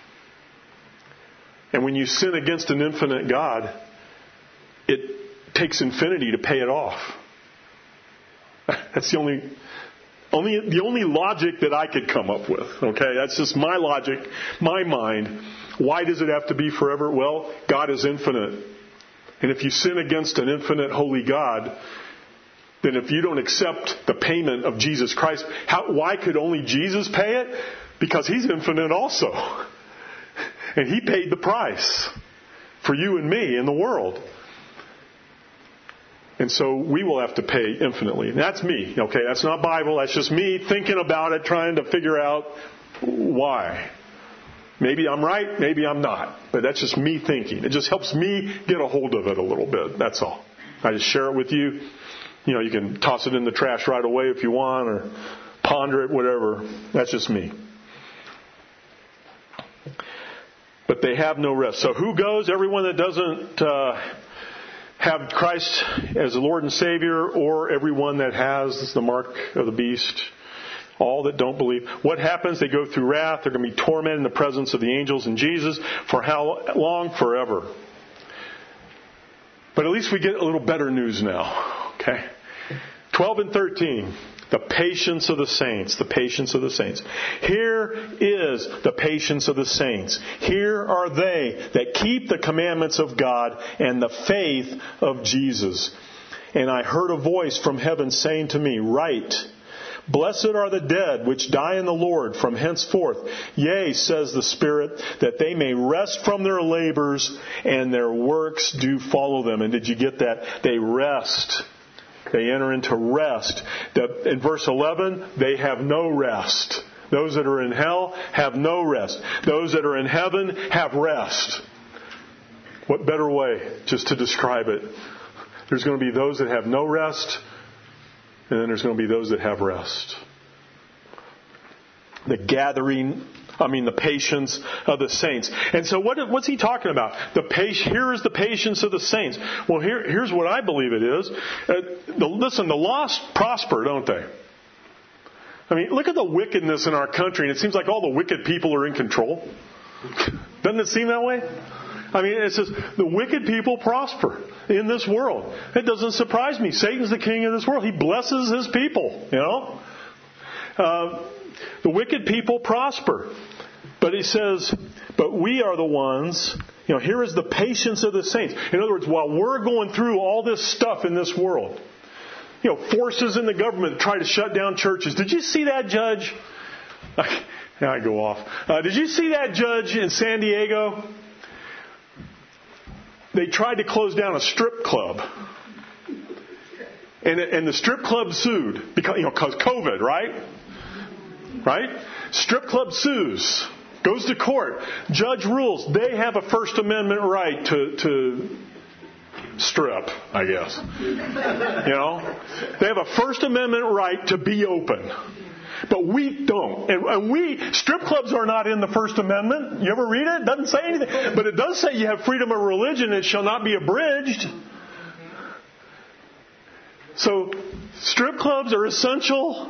And when you sin against an infinite God, it takes infinity to pay it off. That's the only, only, the only logic that I could come up with. Okay, that's just my logic, my mind. Why does it have to be forever? Well, God is infinite. And if you sin against an infinite holy God, then if you don't accept the payment of Jesus Christ, how, why could only Jesus pay it? Because He's infinite also. And He paid the price for you and me in the world. And so we will have to pay infinitely. And that's me. Okay, that's not Bible. That's just me thinking about it, trying to figure out why. Maybe I'm right, maybe I'm not. But that's just me thinking. It just helps me get a hold of it a little bit. That's all. I just share it with you. You know, you can toss it in the trash right away if you want, or ponder it, whatever. That's just me. But they have no rest. So who goes? Everyone that doesn't uh, have Christ as the Lord and Savior, or everyone that has the mark of the beast. All that don't believe. What happens? They go through wrath. They're going to be tormented in the presence of the angels and Jesus. For how long? Forever. But at least we get a little better news now. Okay? twelve and thirteen. The patience of the saints. The patience of the saints. Here is the patience of the saints. Here are they that keep the commandments of God and the faith of Jesus. And I heard a voice from heaven saying to me, Write, Blessed are the dead which die in the Lord from henceforth. Yea, says the Spirit, that they may rest from their labors and their works do follow them. And did you get that? They rest. They enter into rest. In verse eleven, they have no rest. Those that are in hell have no rest. Those that are in heaven have rest. What better way just to describe it? There's going to be those that have no rest, and then there's going to be those that have rest. The gathering, I mean the patience of the saints. And so what, what's he talking about? The patience, here is the patience of the saints. Well, here, here's what I believe it is. Uh, the, listen, the lost prosper, don't they? I mean, look at the wickedness in our country, and it seems like all the wicked people are in control. Doesn't it seem that way? I mean, it says the wicked people prosper in this world. It doesn't surprise me. Satan's the king of this world. He blesses his people, you know. Uh, the wicked people prosper. But he says, but we are the ones, you know, here is the patience of the saints. In other words, while we're going through all this stuff in this world, you know, forces in the government try to shut down churches. Did you see that judge? Now I go off. Uh, did you see that judge in San Diego? They tried to close down a strip club. And, and the strip club sued because, you know, because COVID, right? Right? Strip club sues Goes to court. Judge rules. They have a First Amendment right to, to strip, I guess. You know? They have a First Amendment right to be open. But we don't. And, and we, strip clubs are not in the First Amendment. You ever read it? It doesn't say anything. But it does say you have freedom of religion. It shall not be abridged. So, strip clubs are essential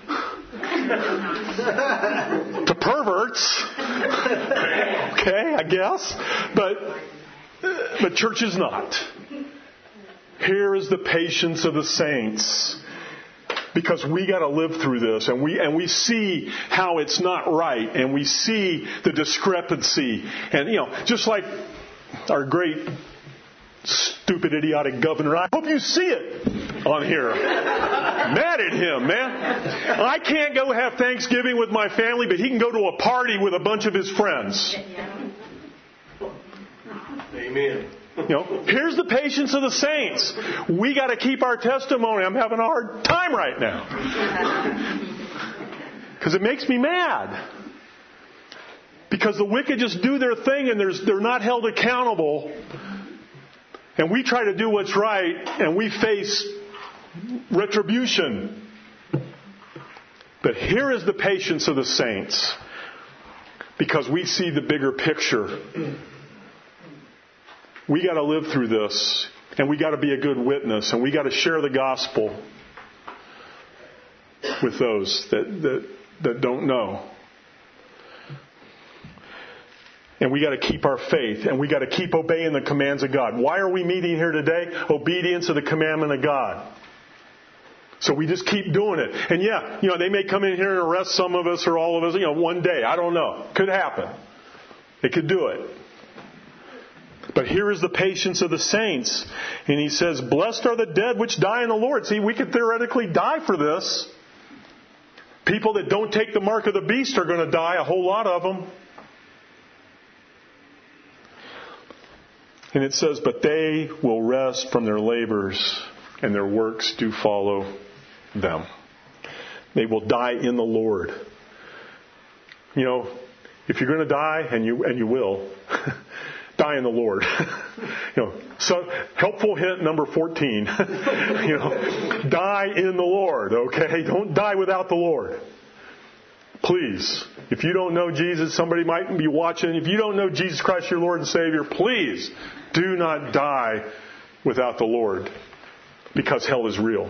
to perverts. Okay, I guess. But, but church is not. Here is the patience of the saints. Because we got to live through this, and we and we see how it's not right, and we see the discrepancy, and you know, just like our great, stupid, idiotic governor. I hope you see it on here. Mad at him, man. I can't go have Thanksgiving with my family, but he can go to a party with a bunch of his friends. Amen. You know, here's the patience of the saints. We got to keep our testimony. I'm having a hard time right now. Because it makes me mad. Because the wicked just do their thing and there's, they're not held accountable. And we try to do what's right and we face retribution. But here is the patience of the saints. Because we see the bigger picture. We got to live through this, and we got to be a good witness, and we got to share the gospel with those that, that, that don't know. And we got to keep our faith, and we got to keep obeying the commands of God. Why are we meeting here today? Obedience to the commandment of God. So we just keep doing it. And yeah, you know, they may come in here and arrest some of us or all of us, you know, one day. I don't know. Could happen. They could do it. But here is the patience of the saints. And he says, blessed are the dead which die in the Lord. See, we could theoretically die for this. People that don't take the mark of the beast are going to die, a whole lot of them. And it says, but they will rest from their labors, and their works do follow them. They will die in the Lord. You know, if you're going to die, and you and you will, die in the Lord. You know, so helpful hint number fourteen. You know, die in the Lord, okay? Don't die without the Lord. Please. If you don't know Jesus, somebody might be watching. If you don't know Jesus Christ, your Lord and Savior, please do not die without the Lord. Because hell is real.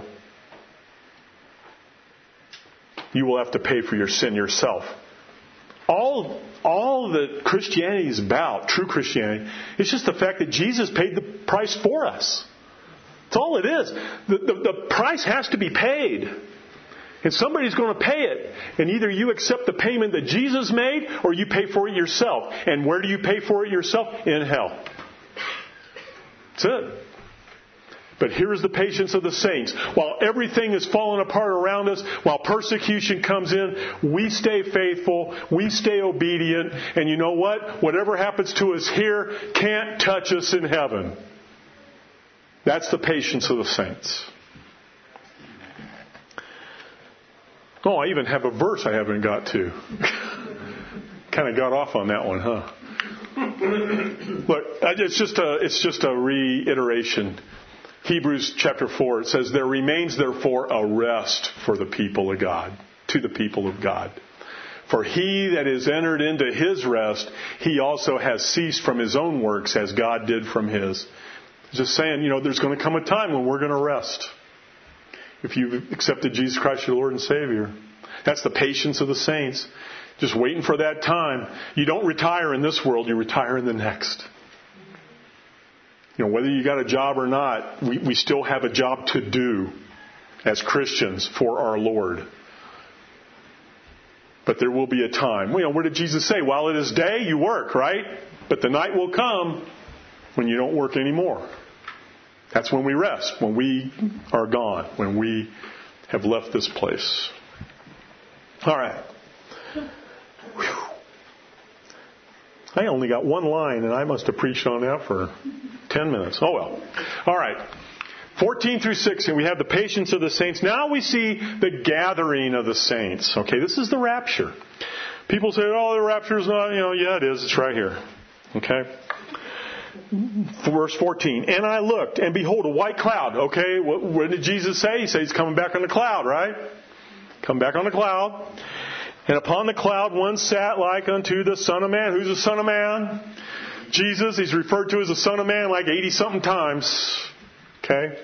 You will have to pay for your sin yourself. All, all that Christianity is about, true Christianity, is just the fact that Jesus paid the price for us. That's all it is. The, the, the price has to be paid. And somebody's going to pay it. And either you accept the payment that Jesus made, or you pay for it yourself. And where do you pay for it yourself? In hell. That's it. But here is the patience of the saints. While everything is falling apart around us, while persecution comes in, we stay faithful, we stay obedient, and you know what? Whatever happens to us here can't touch us in heaven. That's the patience of the saints. Oh, I even have a verse I haven't got to. Kind of got off on that one, huh? Look, it's just a, it's just a reiteration. Hebrews chapter four, it says, there remains therefore a rest for the people of God, to the people of God. For he that is entered into his rest, he also has ceased from his own works as God did from his. Just saying, you know, there's going to come a time when we're going to rest. If you've accepted Jesus Christ your Lord and Savior. That's the patience of the saints. Just waiting for that time. You don't retire in this world, you retire in the next. You know, whether you got a job or not, we, we still have a job to do as Christians for our Lord. But there will be a time. You know, what did Jesus say? While it is day, you work, right? But the night will come when you don't work anymore. That's when we rest, when we are gone, when we have left this place. All right. Whew. I only got one line, and I must have preached on that for ten minutes. Oh, well. All right. fourteen through sixteen, we have the patience of the saints. Now we see the gathering of the saints. Okay, this is the rapture. People say, oh, the rapture is not, you know, yeah, it is. It's right here. Okay? Verse fourteen. And I looked, and behold, a white cloud. Okay, what, what did Jesus say? He said he's coming back on the cloud, right? Come back on the cloud. And upon the cloud one sat like unto the Son of Man. Who's the Son of Man? Jesus. He's referred to as the Son of Man like eighty-something times. Okay?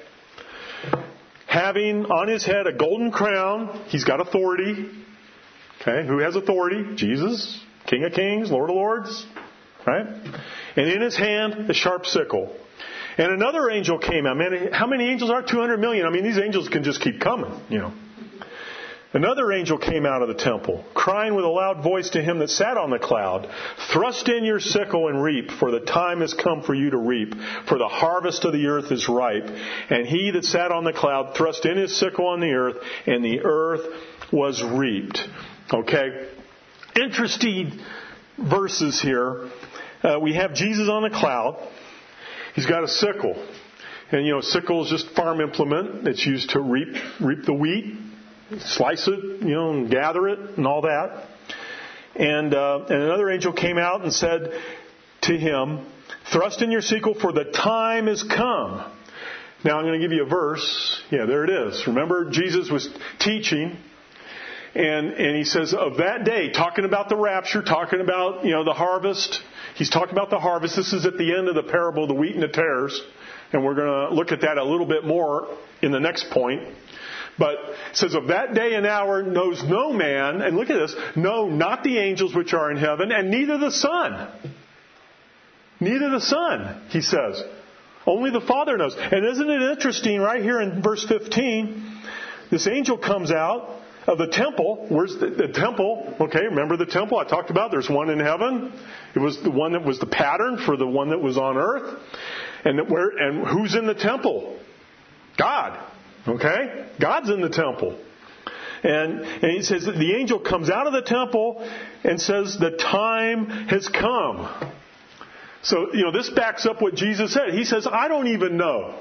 Having on his head a golden crown. He's got authority. Okay? Who has authority? Jesus. King of kings, Lord of lords. Right? And in his hand a sharp sickle. And another angel came out. Man, how many angels are? two hundred million. I mean, these angels can just keep coming, you know. Another angel came out of the temple, crying with a loud voice to him that sat on the cloud, thrust in your sickle and reap, for the time has come for you to reap, for the harvest of the earth is ripe. And he that sat on the cloud thrust in his sickle on the earth, and the earth was reaped. Okay? Interesting verses here. Uh, we have Jesus on the cloud. He's got a sickle. And, you know, sickle is just farm implement. It's used to reap reap the wheat. Slice it, you know, and gather it and all that. And, uh, and another angel came out and said to him, thrust in your sickle, for the time is come. Now I'm going to give you a verse. Yeah, there it is. Remember, Jesus was teaching, and, and he says, of that day, talking about the rapture, talking about, you know, the harvest. He's talking about the harvest. This is at the end of the parable of the wheat and the tares. And we're going to look at that a little bit more in the next point. But it says, of that day and hour knows no man, and look at this, no, not the angels which are in heaven, and neither the Son. Neither the Son, he says. Only the Father knows. And isn't it interesting, right here in verse fifteen, this angel comes out of the temple. Where's the, the temple? Okay, remember the temple I talked about? There's one in heaven. It was the one that was the pattern for the one that was on earth. And that where and who's in the temple? God. Okay? God's in the temple. And, and he says that the angel comes out of the temple and says, the time has come. So, you know, this backs up what Jesus said. He says, I don't even know.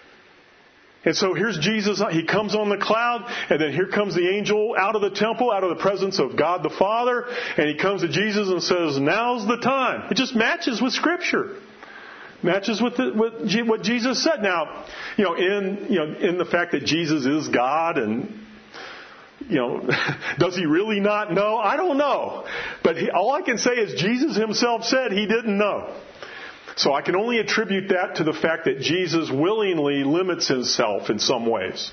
And so here's Jesus. He comes on the cloud, and then here comes the angel out of the temple, out of the presence of God the Father, and he comes to Jesus and says, now's the time. It just matches with Scripture. Matches with, the, with what Jesus said. Now, you know, in you know, in the fact that Jesus is God, and you know, does he really not know? I don't know. But he, all I can say is Jesus himself said he didn't know. So I can only attribute that to the fact that Jesus willingly limits himself in some ways.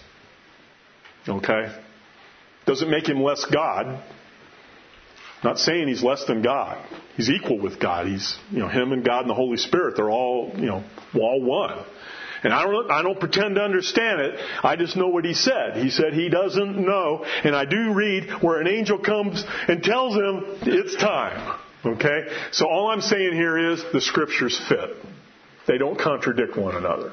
Okay? Doesn't make him less God. Not saying he's less than God. He's equal with God. He's, you know, him and God and the Holy Spirit, they're all, you know, all one. And I don't, I don't pretend to understand it. I just know what he said. He said he doesn't know. And I do read where an angel comes and tells him it's time. Okay? So all I'm saying here is the Scriptures fit. They don't contradict one another.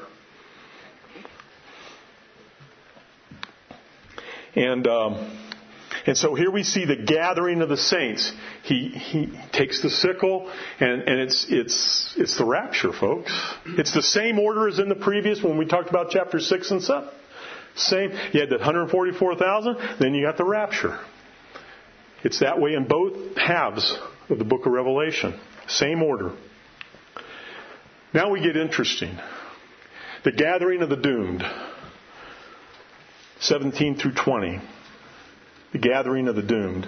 And, um, And so here we see the gathering of the saints. He he takes the sickle, and, and it's it's it's the rapture, folks. It's the same order as in the previous when we talked about chapter six and seven. Same. You had the one hundred forty-four thousand, then you got the rapture. It's that way in both halves of the book of Revelation. Same order. Now we get interesting. The gathering of the doomed. seventeen through twenty. The gathering of the doomed.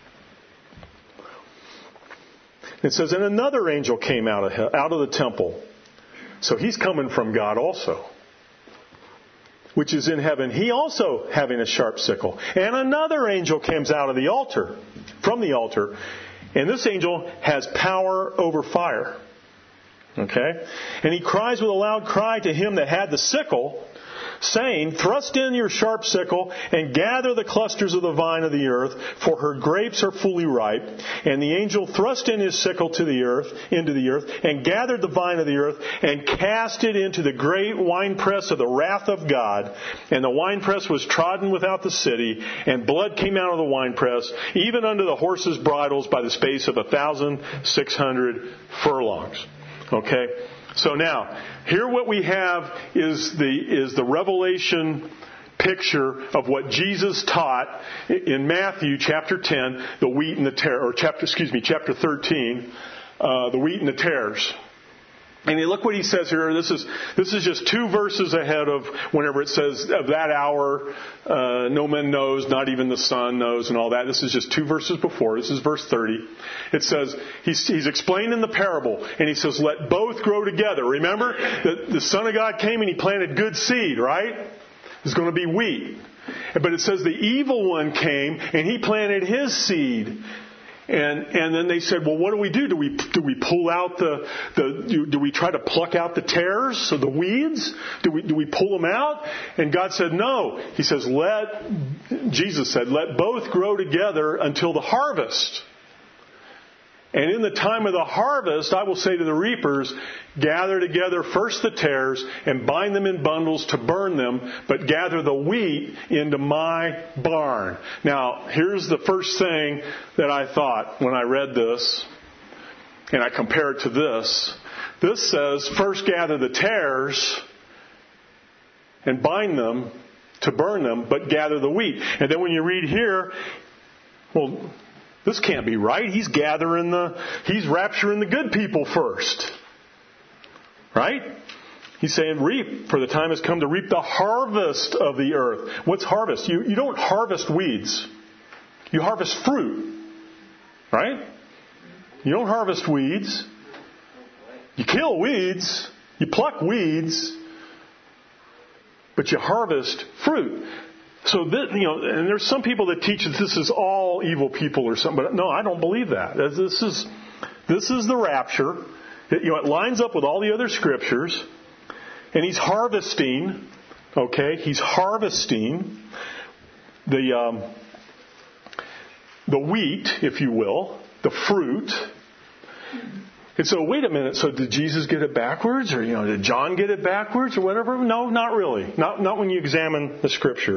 It says, and another angel came out of, out of the temple. So he's coming from God also, which is in heaven. He also having a sharp sickle. And another angel comes out of the altar, from the altar. And this angel has power over fire. Okay? And he cries with a loud cry to him that had the sickle, saying, thrust in your sharp sickle and gather the clusters of the vine of the earth, for her grapes are fully ripe. And the angel thrust in his sickle to the earth, into the earth, and gathered the vine of the earth, and cast it into the great winepress of the wrath of God. And the winepress was trodden without the city, and blood came out of the winepress, even unto the horses' bridles, by the space of a thousand six hundred furlongs. Okay? So now, here what we have is the is the Revelation picture of what Jesus taught in Matthew chapter ten, the wheat and the tares, or chapter, excuse me, chapter thirteen, uh, the wheat and the tares. And you look what he says here. This is this is just two verses ahead of whenever it says of that hour, uh, no man knows, not even the Son knows, and all that. This is just two verses before. This is verse thirty. It says he's, he's explaining the parable, and he says, "Let both grow together." Remember, the, the Son of God came and he planted good seed, right? It's going to be wheat, but it says the evil one came and he planted his seed. And and then they said, well, what do we do? Do we do we pull out the the do, do we try to pluck out the tares, so the weeds? Do we do we pull them out? And God said, no. He says, let Jesus said, let both grow together until the harvest. And in the time of the harvest, I will say to the reapers, gather together first the tares and bind them in bundles to burn them, but gather the wheat into my barn. Now, here's the first thing that I thought when I read this, and I compare it to this. This says, first gather the tares and bind them to burn them, but gather the wheat. And then when you read here, well, this can't be right. He's gathering the, he's rapturing the good people first. Right? He's saying reap, for the time has come to reap the harvest of the earth. What's harvest? You, you don't harvest weeds. You harvest fruit. Right? You don't harvest weeds. You kill weeds. You pluck weeds. But you harvest fruit. So, this, you know, and there's some people that teach that this is all evil people or something, but no, I don't believe that. This is this is the rapture. It, you know, it lines up with all the other scriptures, and he's harvesting. Okay, he's harvesting the um, the wheat, if you will, the fruit. And so, wait a minute. So, did Jesus get it backwards, or you know, did John get it backwards, or whatever? No, not really. Not not when you examine the scripture.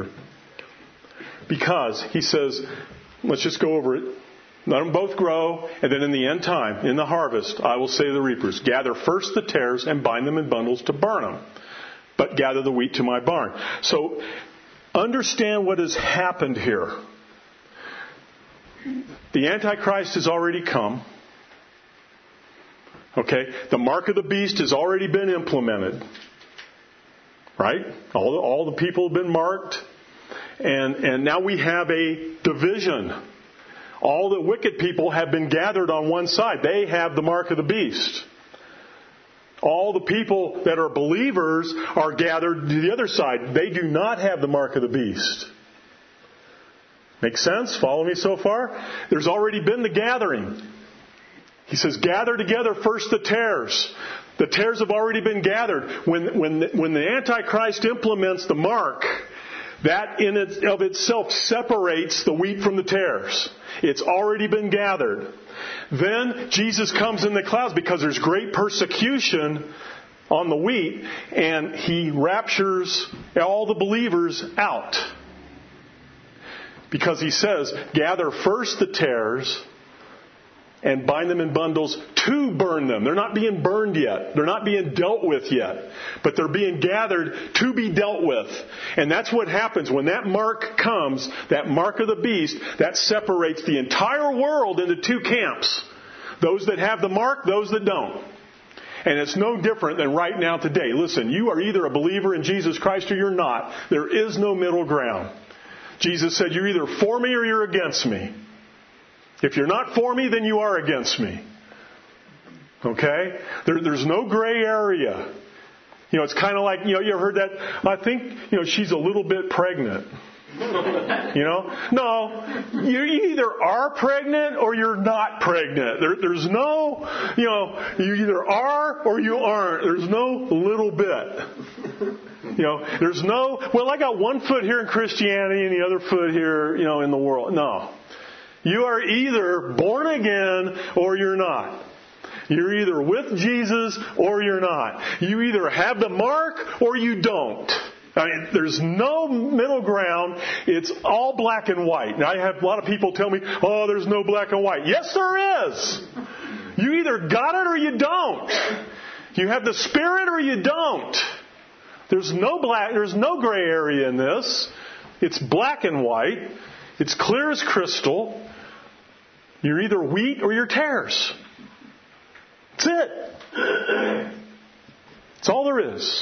Because he says, let's just go over it. Let them both grow, and then in the end time, in the harvest, I will say to the reapers, gather first the tares and bind them in bundles to burn them, but gather the wheat to my barn. So, understand what has happened here. The Antichrist has already come. Okay? The mark of the beast has already been implemented. Right? All the, all the people have been marked. And, and now we have a division. All the wicked people have been gathered on one side. They have the mark of the beast. All the people that are believers are gathered to the other side. They do not have the mark of the beast. Make sense? Follow me so far? There's already been the gathering. He says, gather together first the tares. The tares have already been gathered. When, when, the, when the Antichrist implements the mark, that in it, of itself separates the wheat from the tares. It's already been gathered. Then Jesus comes in the clouds because there's great persecution on the wheat, and he raptures all the believers out. Because he says, gather first the tares and bind them in bundles to burn them. They're not being burned yet. They're not being dealt with yet. But they're being gathered to be dealt with. And that's what happens when that mark comes, that mark of the beast, that separates the entire world into two camps. Those that have the mark, those that don't. And it's no different than right now today. Listen, you are either a believer in Jesus Christ or you're not. There is no middle ground. Jesus said, you're either for me or you're against me. If you're not for me, then you are against me. Okay? There, there's no gray area. You know, it's kind of like, you know, you ever heard that? I think, you know, she's a little bit pregnant. You know? No, you either are pregnant or you're not pregnant. There, there's no, you know, you either are or you aren't. There's no little bit. You know, there's no, well, I got one foot here in Christianity and the other foot here, you know, in the world. No. You are either born again or you're not. You're either with Jesus or you're not. You either have the mark or you don't. I mean, there's no middle ground. It's all black and white. Now, I have a lot of people tell me, oh, there's no black and white. Yes, there is. You either got it or you don't. You have the Spirit or you don't. There's no black, there's no gray area in this. It's black and white. It's clear as crystal. You're either wheat or you're tares. That's it. That's all there is.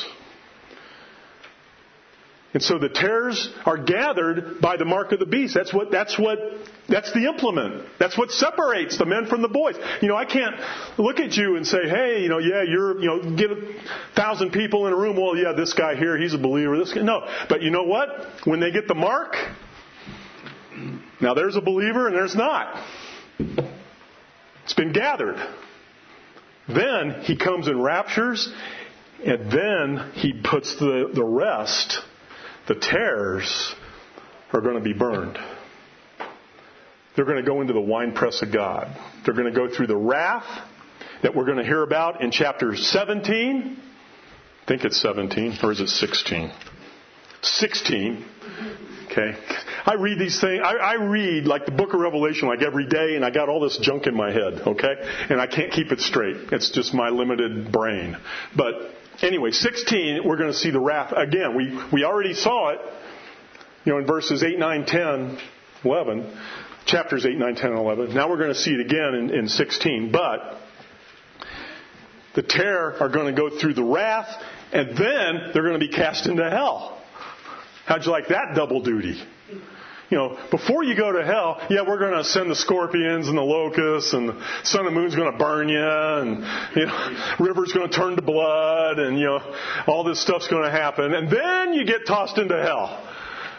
And so the tares are gathered by the mark of the beast. That's what, that's what, that's the implement. That's what separates the men from the boys. You know, I can't look at you and say, hey, you know, yeah, you're, you know, get a thousand people in a room. Well, yeah, this guy here, he's a believer. This guy, no. But you know what? When they get the mark, now there's a believer and there's not. It's been gathered. Then he comes and raptures, and then he puts the, the rest. The tares are going to be burned. They're going to go into the winepress of God. They're going to go through the wrath that we're going to hear about in chapter seventeen. I think it's seventeen, or is it sixteen? sixteen. Okay. I read these things. I, I read like the book of Revelation like every day, and I got all this junk in my head, okay? And I can't keep it straight. It's just my limited brain. But anyway, sixteen, we're going to see the wrath. Again, we, we already saw it, you know, in verses eight, nine, ten, eleven. Chapters eight, nine, ten, and eleven. Now we're going to see it again in, in sixteen. But the tare are going to go through the wrath, and then they're going to be cast into hell. How'd you like that double duty? You know, before you go to hell, yeah, we're going to send the scorpions and the locusts, and the sun and moon's going to burn you, and, you know, river's going to turn to blood, and, you know, all this stuff's going to happen. And then you get tossed into hell.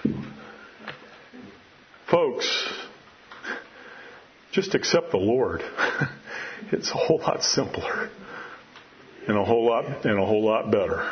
Folks, just accept the Lord. It's a whole lot simpler, and a whole lot, and a whole lot better.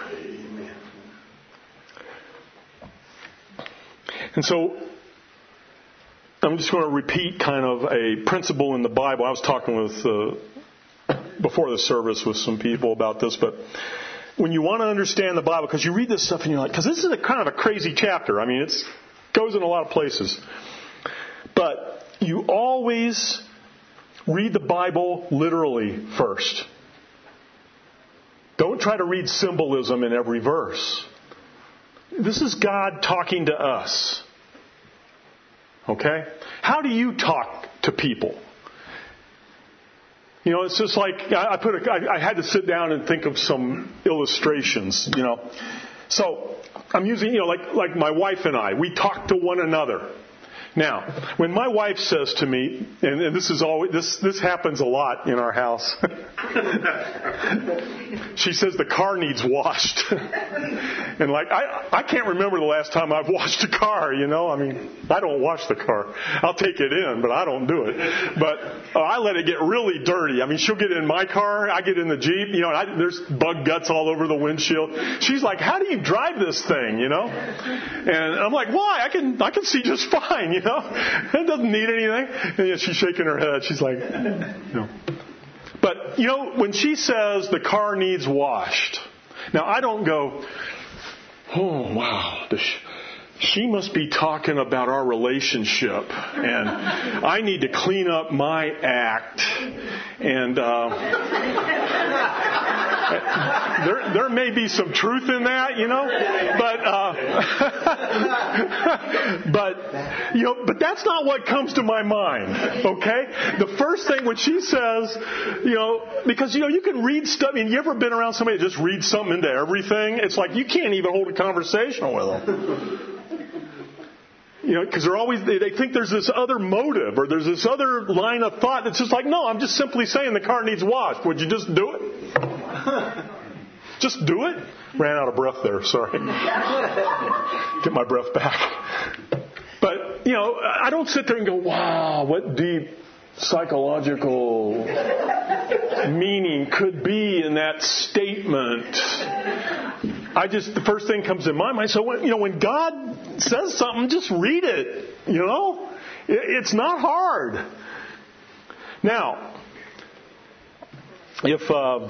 And so, I'm just going to repeat kind of a principle in the Bible. I was talking with, uh, before the service with some people about this, but when you want to understand the Bible, because you read this stuff and you're like, because this is a kind of a crazy chapter. I mean, it goes in a lot of places. But you always read the Bible literally first. Don't try to read symbolism in every verse. This is God talking to us. Okay? How do you talk to people? You know, it's just like I put a, I, I had to sit down and think of some illustrations. You know, so I'm using, you know, like like my wife and I, we talk to one another. Now, when my wife says to me, and, and this is always this this happens a lot in our house. She says the car needs washed. And like I I can't remember the last time I've washed a car, you know? I mean, I don't wash the car. I'll take it in, but I don't do it. But uh, I let it get really dirty. I mean, she'll get in my car, I get in the Jeep, you know, and I, there's bug guts all over the windshield. She's like, "How do you drive this thing?" You know? And I'm like, "Why? I can I can see just fine, you know? It doesn't need anything." And yet she's shaking her head. She's like, "No." But, you know, when she says the car needs washed, now I don't go, "Oh, wow, she must be talking about our relationship, and I need to clean up my act." And uh, there, there may be some truth in that, you know, but uh, but you know, but that's not what comes to my mind. Okay, the first thing when she says, you know, because you know you can read stuff. I mean, you ever been around somebody that just reads something into everything? It's like you can't even hold a conversation with them. You know, because they're always, they, they think there's this other motive or there's this other line of thought that's just like, no, I'm just simply saying the car needs washed. Would you just do it? Just do it? Ran out of breath there, sorry. Get my breath back. But, you know, I don't sit there and go, wow, what deep psychological meaning could be in that statement. I just, the first thing comes in my mind. So, when, you know, when God says something, just read it. You know, it, it's not hard. Now, if uh,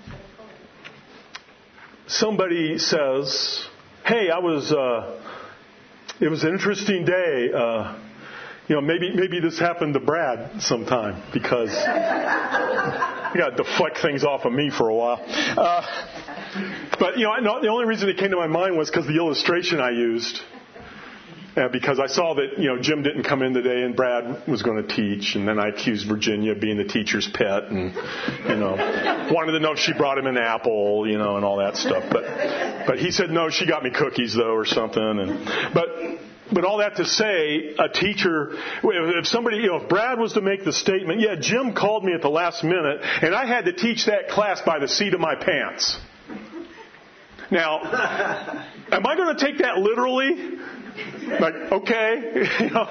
somebody says, "Hey, I was, uh, it was an interesting day." Uh, you know, maybe maybe this happened to Brad sometime because you got to deflect things off of me for a while. Uh, But, you know, no, the only reason it came to my mind was because the illustration I used. Uh, because I saw that, you know, Jim didn't come in today and Brad was going to teach. And then I accused Virginia of being the teacher's pet and, you know, wanted to know if she brought him an apple, you know, and all that stuff. But but he said, no, she got me cookies, though, or something. And But but all that to say, a teacher, if somebody, you know, if Brad was to make the statement, yeah, Jim called me at the last minute, and I had to teach that class by the seat of my pants. Now, am I going to take that literally? Like, okay, you know.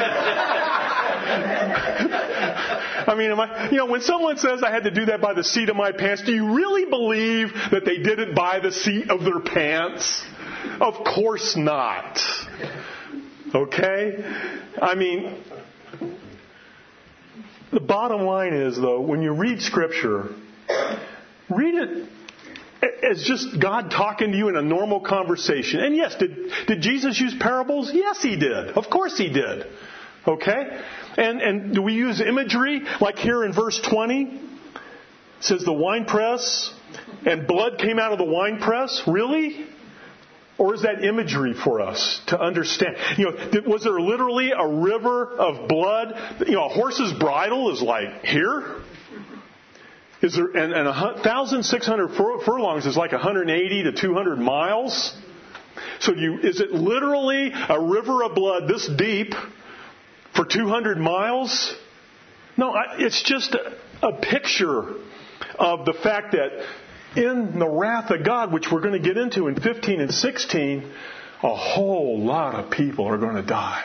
I mean, am I, you know, when someone says I had to do that by the seat of my pants, do you really believe that they did it by the seat of their pants? Of course not. Okay? I mean, the bottom line is, though, when you read Scripture, read it as just God talking to you in a normal conversation. And yes, did, did Jesus use parables? Yes, He did. Of course He did. Okay? And, and do we use imagery? Like here in verse twenty, it says the winepress and blood came out of the winepress. Really? Or is that imagery for us to understand? You know, did, was there literally a river of blood? You know, a horse's bridle is like here. Is there, and, and one thousand six hundred furlongs is like one hundred eighty to two hundred miles. So you, is it literally a river of blood this deep for two hundred miles? No, I, it's just a, a picture of the fact that in the wrath of God, which we're going to get into in fifteen and sixteen, a whole lot of people are going to die.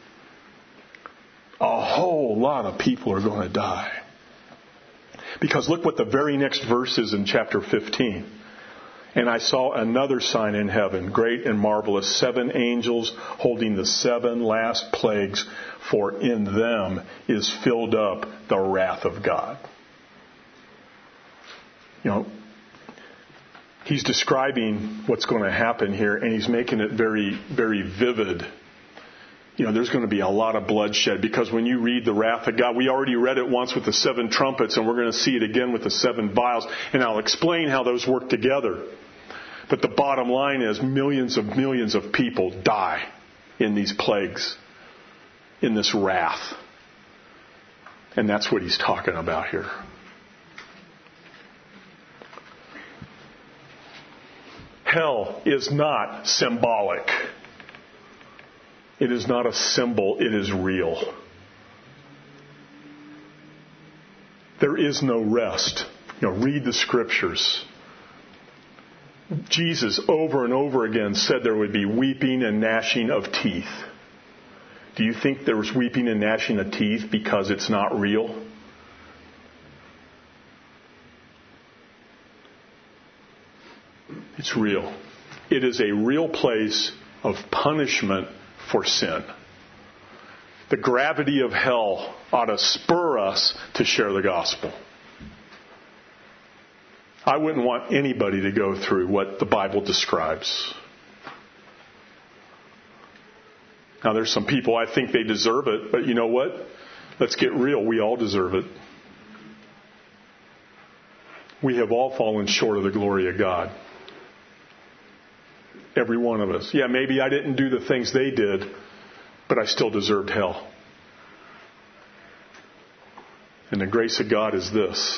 A whole lot of people are going to die. Because look what the very next verse is in chapter fifteen. And I saw another sign in heaven, great and marvelous, seven angels holding the seven last plagues, for in them is filled up the wrath of God. You know, he's describing what's going to happen here, and he's making it very, very vivid. You know, there's going to be a lot of bloodshed, because when you read the wrath of God, we already read it once with the seven trumpets, and we're going to see it again with the seven vials, and I'll explain how those work together. But the bottom line is millions of millions of people die in these plagues, in this wrath. And that's what he's talking about here. Hell is not symbolic. It is not a symbol, it is real. There is no rest. You know, read the Scriptures. Jesus over and over again said there would be weeping and gnashing of teeth. Do you think there was weeping and gnashing of teeth because it's not real? It's real. It is a real place of punishment for sin. The gravity of hell ought to spur us to share the gospel. I wouldn't want anybody to go through what the Bible describes. Now, there's some people I think they deserve it, but you know what? Let's get real. We all deserve it. We have all fallen short of the glory of God. Every one of us. Yeah, maybe I didn't do the things they did, but I still deserved hell. And the grace of God is this.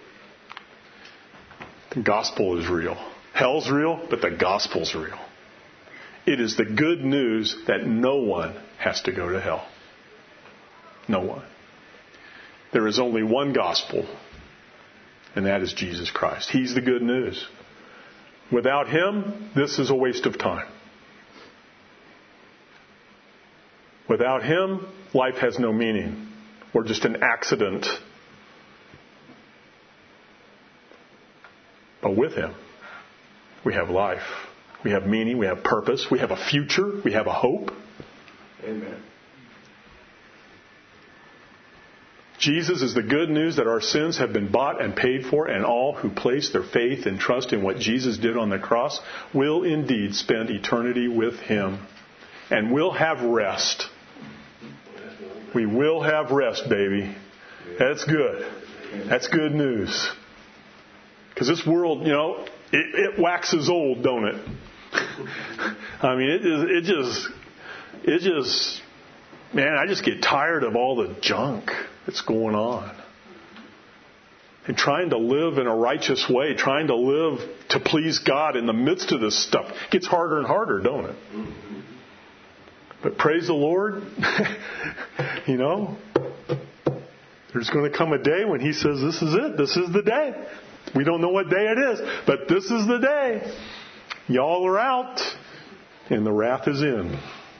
The gospel is real. Hell's real, but the gospel's real. It is the good news that no one has to go to hell. No one. There is only one gospel, and that is Jesus Christ. He's the good news. Without Him, this is a waste of time. Without Him, life has no meaning. We're just an accident. But with Him, we have life. We have meaning. We have purpose. We have a future. We have a hope. Amen. Jesus is the good news that our sins have been bought and paid for, and all who place their faith and trust in what Jesus did on the cross will indeed spend eternity with Him and will have rest. We will have rest, baby. That's good. That's good news. Because this world, you know, it waxes old, don't it? I mean, it, it just, it just, man, I just get tired of all the junk that's going on. And trying to live in a righteous way, trying to live to please God in the midst of this stuff, it gets harder and harder, don't it? But praise the Lord, you know, there's going to come a day when He says, this is it, this is the day. We don't know what day it is, but this is the day. Y'all are out, and the wrath is in.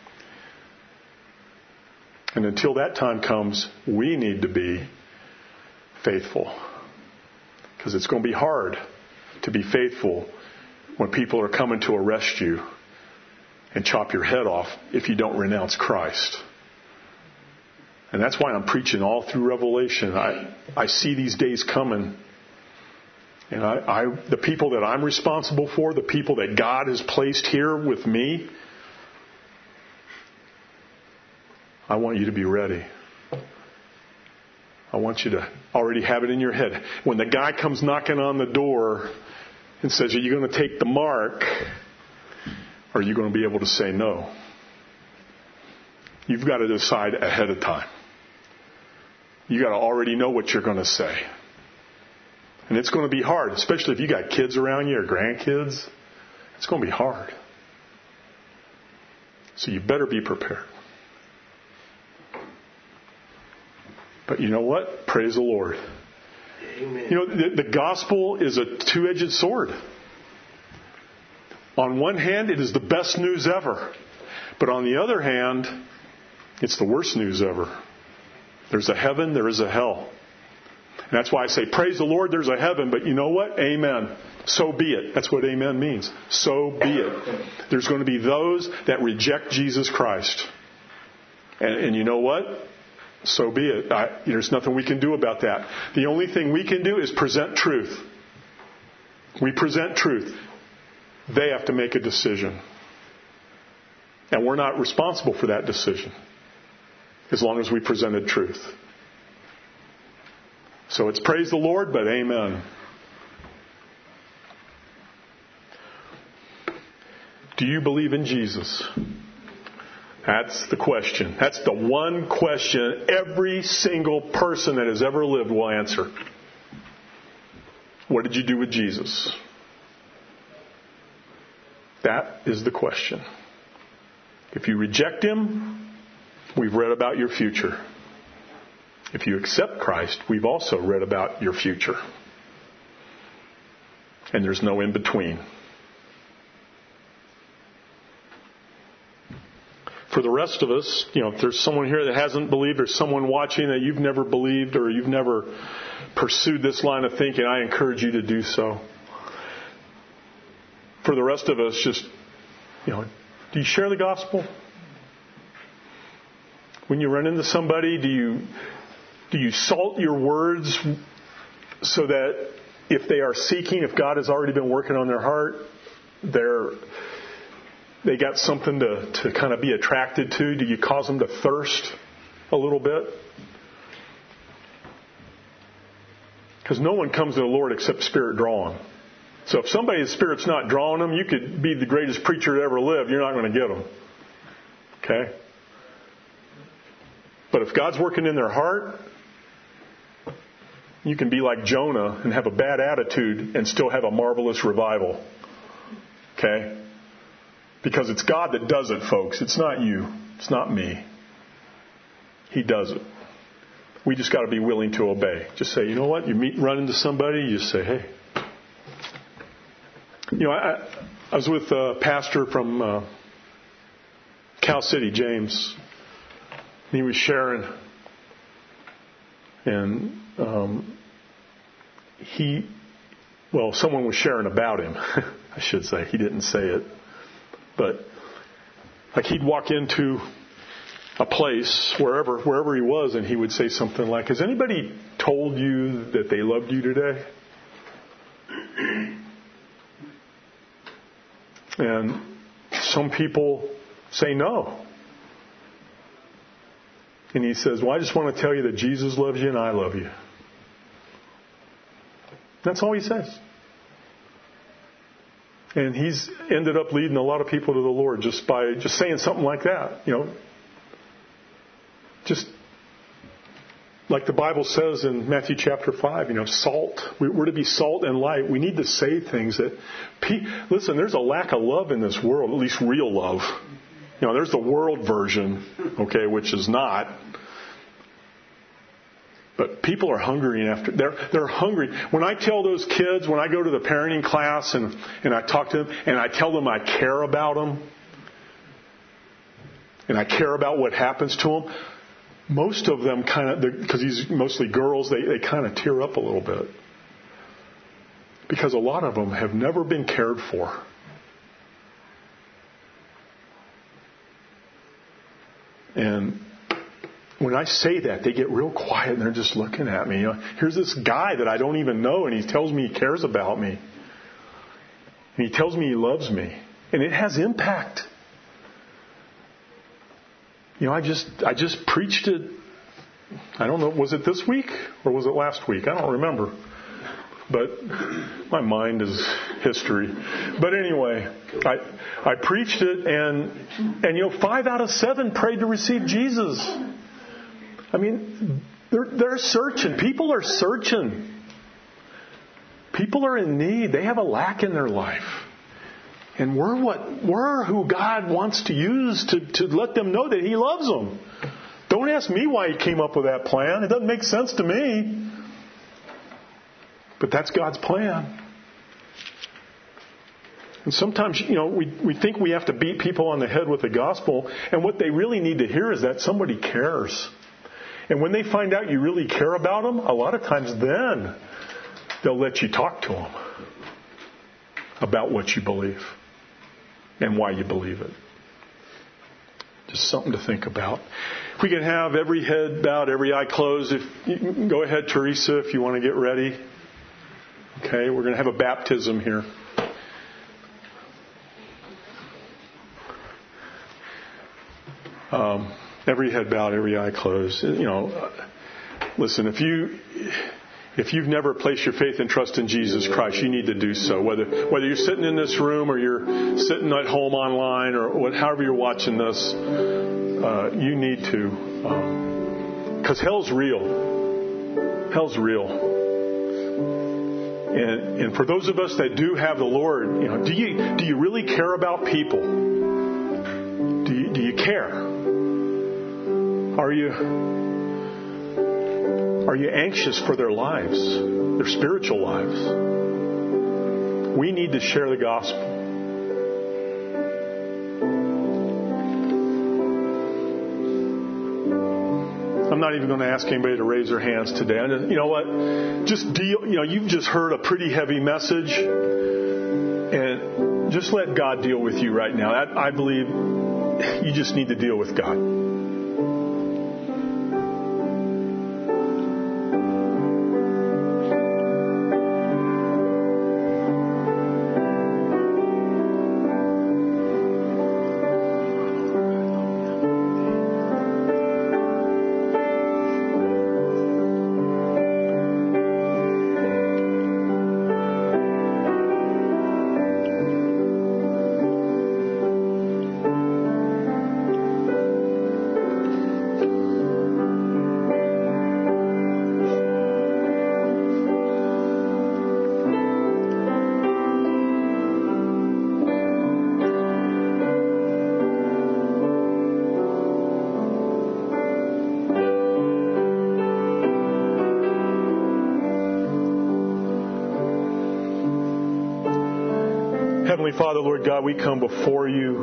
And until that time comes, we need to be faithful. Because it's going to be hard to be faithful when people are coming to arrest you and chop your head off if you don't renounce Christ. And that's why I'm preaching all through Revelation. I, I see these days coming. And I, I, the people that I'm responsible for, the people that God has placed here with me, I want you to be ready. I want you to already have it in your head. When the guy comes knocking on the door and says, are you going to take the mark? Or are you going to be able to say no? You've got to decide ahead of time. You've got to already know what you're going to say. And it's going to be hard, especially if you got kids around you or grandkids. It's going to be hard. So you better be prepared. But you know what? Praise the Lord. Amen. You know, the, the gospel is a two-edged sword. On one hand, it is the best news ever. But on the other hand, it's the worst news ever. There's a heaven, there is a hell. And that's why I say, praise the Lord, there's a heaven. But you know what? Amen. So be it. That's what amen means. So be it. There's going to be those that reject Jesus Christ. And, and you know what? So be it. I, there's nothing we can do about that. The only thing we can do is present truth. We present truth. They have to make a decision. And we're not responsible for that decision as long as we presented truth. So it's praise the Lord, but amen. Do you believe in Jesus? That's the question. That's the one question every single person that has ever lived will answer. What did you do with Jesus? That is the question. If you reject Him, we've read about your future. If you accept Christ, we've also read about your future. And there's no in between. For the rest of us, you know, if there's someone here that hasn't believed, or someone watching that you've never believed, or you've never pursued this line of thinking, I encourage you to do so. For the rest of us, just, you know, do you share the gospel? When you run into somebody, do you do you salt your words so that if they are seeking, if God has already been working on their heart, they're they got something to, to kind of be attracted to? Do you cause them to thirst a little bit? Because no one comes to the Lord except Spirit drawing. So if somebody's Spirit's not drawing them, you could be the greatest preacher that ever lived. You're not going to get them. Okay? But if God's working in their heart, you can be like Jonah and have a bad attitude and still have a marvelous revival. Okay? Because it's God that does it, folks. It's not you. It's not me. He does it. We just got to be willing to obey. Just say, you know what? You meet, run into somebody, you just say, hey. You know, I, I was with a pastor from uh, Cal City, James. And he was sharing. And um, he, well, someone was sharing about him. I should say. He didn't say it. But like he'd walk into a place, wherever wherever he was, and he would say something like, has anybody told you that they loved you today? And some people say no. And he says, well, I just want to tell you that Jesus loves you and I love you. That's all he says. And he's ended up leading a lot of people to the Lord just by just saying something like that. You know, just like the Bible says in Matthew chapter five, you know, salt. We're to be salt and light. We need to say things that, listen, there's a lack of love in this world, at least real love. You know, there's the world version, okay, which is not. But people are hungry after, they're, they're hungry. When I tell those kids, when I go to the parenting class and, and I talk to them and I tell them I care about them and I care about what happens to them, most of them kind of, because these mostly girls, they, they kind of tear up a little bit. Because a lot of them have never been cared for. And when I say that, they get real quiet and they're just looking at me. You know, here's this guy that I don't even know and he tells me he cares about me. And he tells me he loves me. And it has impact. You know, I just I just preached it, I don't know, was it this week or was it last week? I don't remember. But my mind is history. But anyway, I I preached it and, and you know, five out of seven prayed to receive Jesus. I mean, they're, they're searching. People are searching. People are in need. They have a lack in their life. And we're what we're who God wants to use to, to let them know that He loves them. Don't ask me why He came up with that plan. It doesn't make sense to me. But that's God's plan. And sometimes, you know, we, we think we have to beat people on the head with the gospel. And what they really need to hear is that somebody cares. And when they find out you really care about them, a lot of times then they'll let you talk to them about what you believe and why you believe it. Just something to think about. If we can have every head bowed, every eye closed. If you can go ahead, Teresa, if you want to get ready. Okay, we're going to have a baptism here. Um, every head bowed, every eye closed. You know, listen, if you if you've never placed your faith and trust in Jesus Christ, you need to do so. Whether whether you're sitting in this room or you're sitting at home online or what, however you're watching this, uh, you need to, because um, hell's real. Hell's real. And, and for those of us that do have the Lord, you know, do you do you really care about people? Do you, do you care? Are you are you anxious for their lives, their spiritual lives? We need to share the gospel. I'm not even going to ask anybody to raise their hands today. And you know what? Just deal. You know, you've just heard a pretty heavy message, and just let God deal with you right now. I, I believe you just need to deal with God. Heavenly Father, Lord God, we come before you,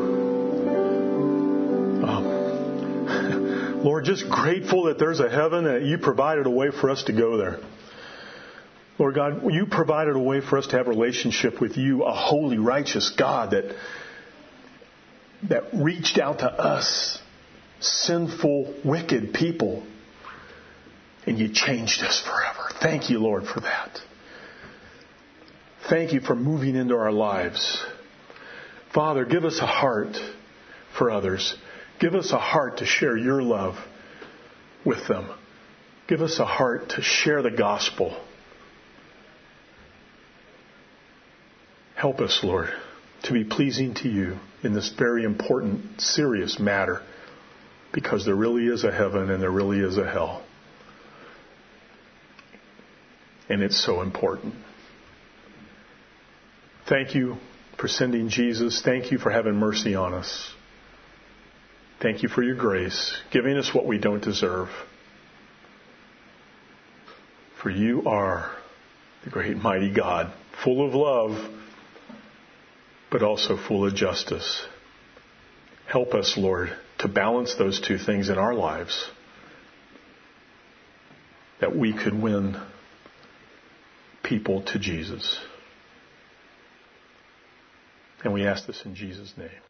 um, Lord, just grateful that there's a heaven, that you provided a way for us to go there. Lord God, you provided a way for us to have a relationship with you, a holy, righteous God that, that reached out to us, sinful, wicked people, and you changed us forever. Thank you, Lord, for that. Thank you for moving into our lives. Father, give us a heart for others. Give us a heart to share your love with them. Give us a heart to share the gospel. Help us, Lord. to be pleasing to you in this very important, serious matter, because there really is a heaven and there really is a hell. And it's so important. Thank you for sending Jesus. Thank you for having mercy on us. Thank you for your grace, giving us what we don't deserve. For you are the great mighty God, full of love, but also full of justice. Help us, Lord, to balance those two things in our lives, that we could win people to Jesus. And we ask this in Jesus' name.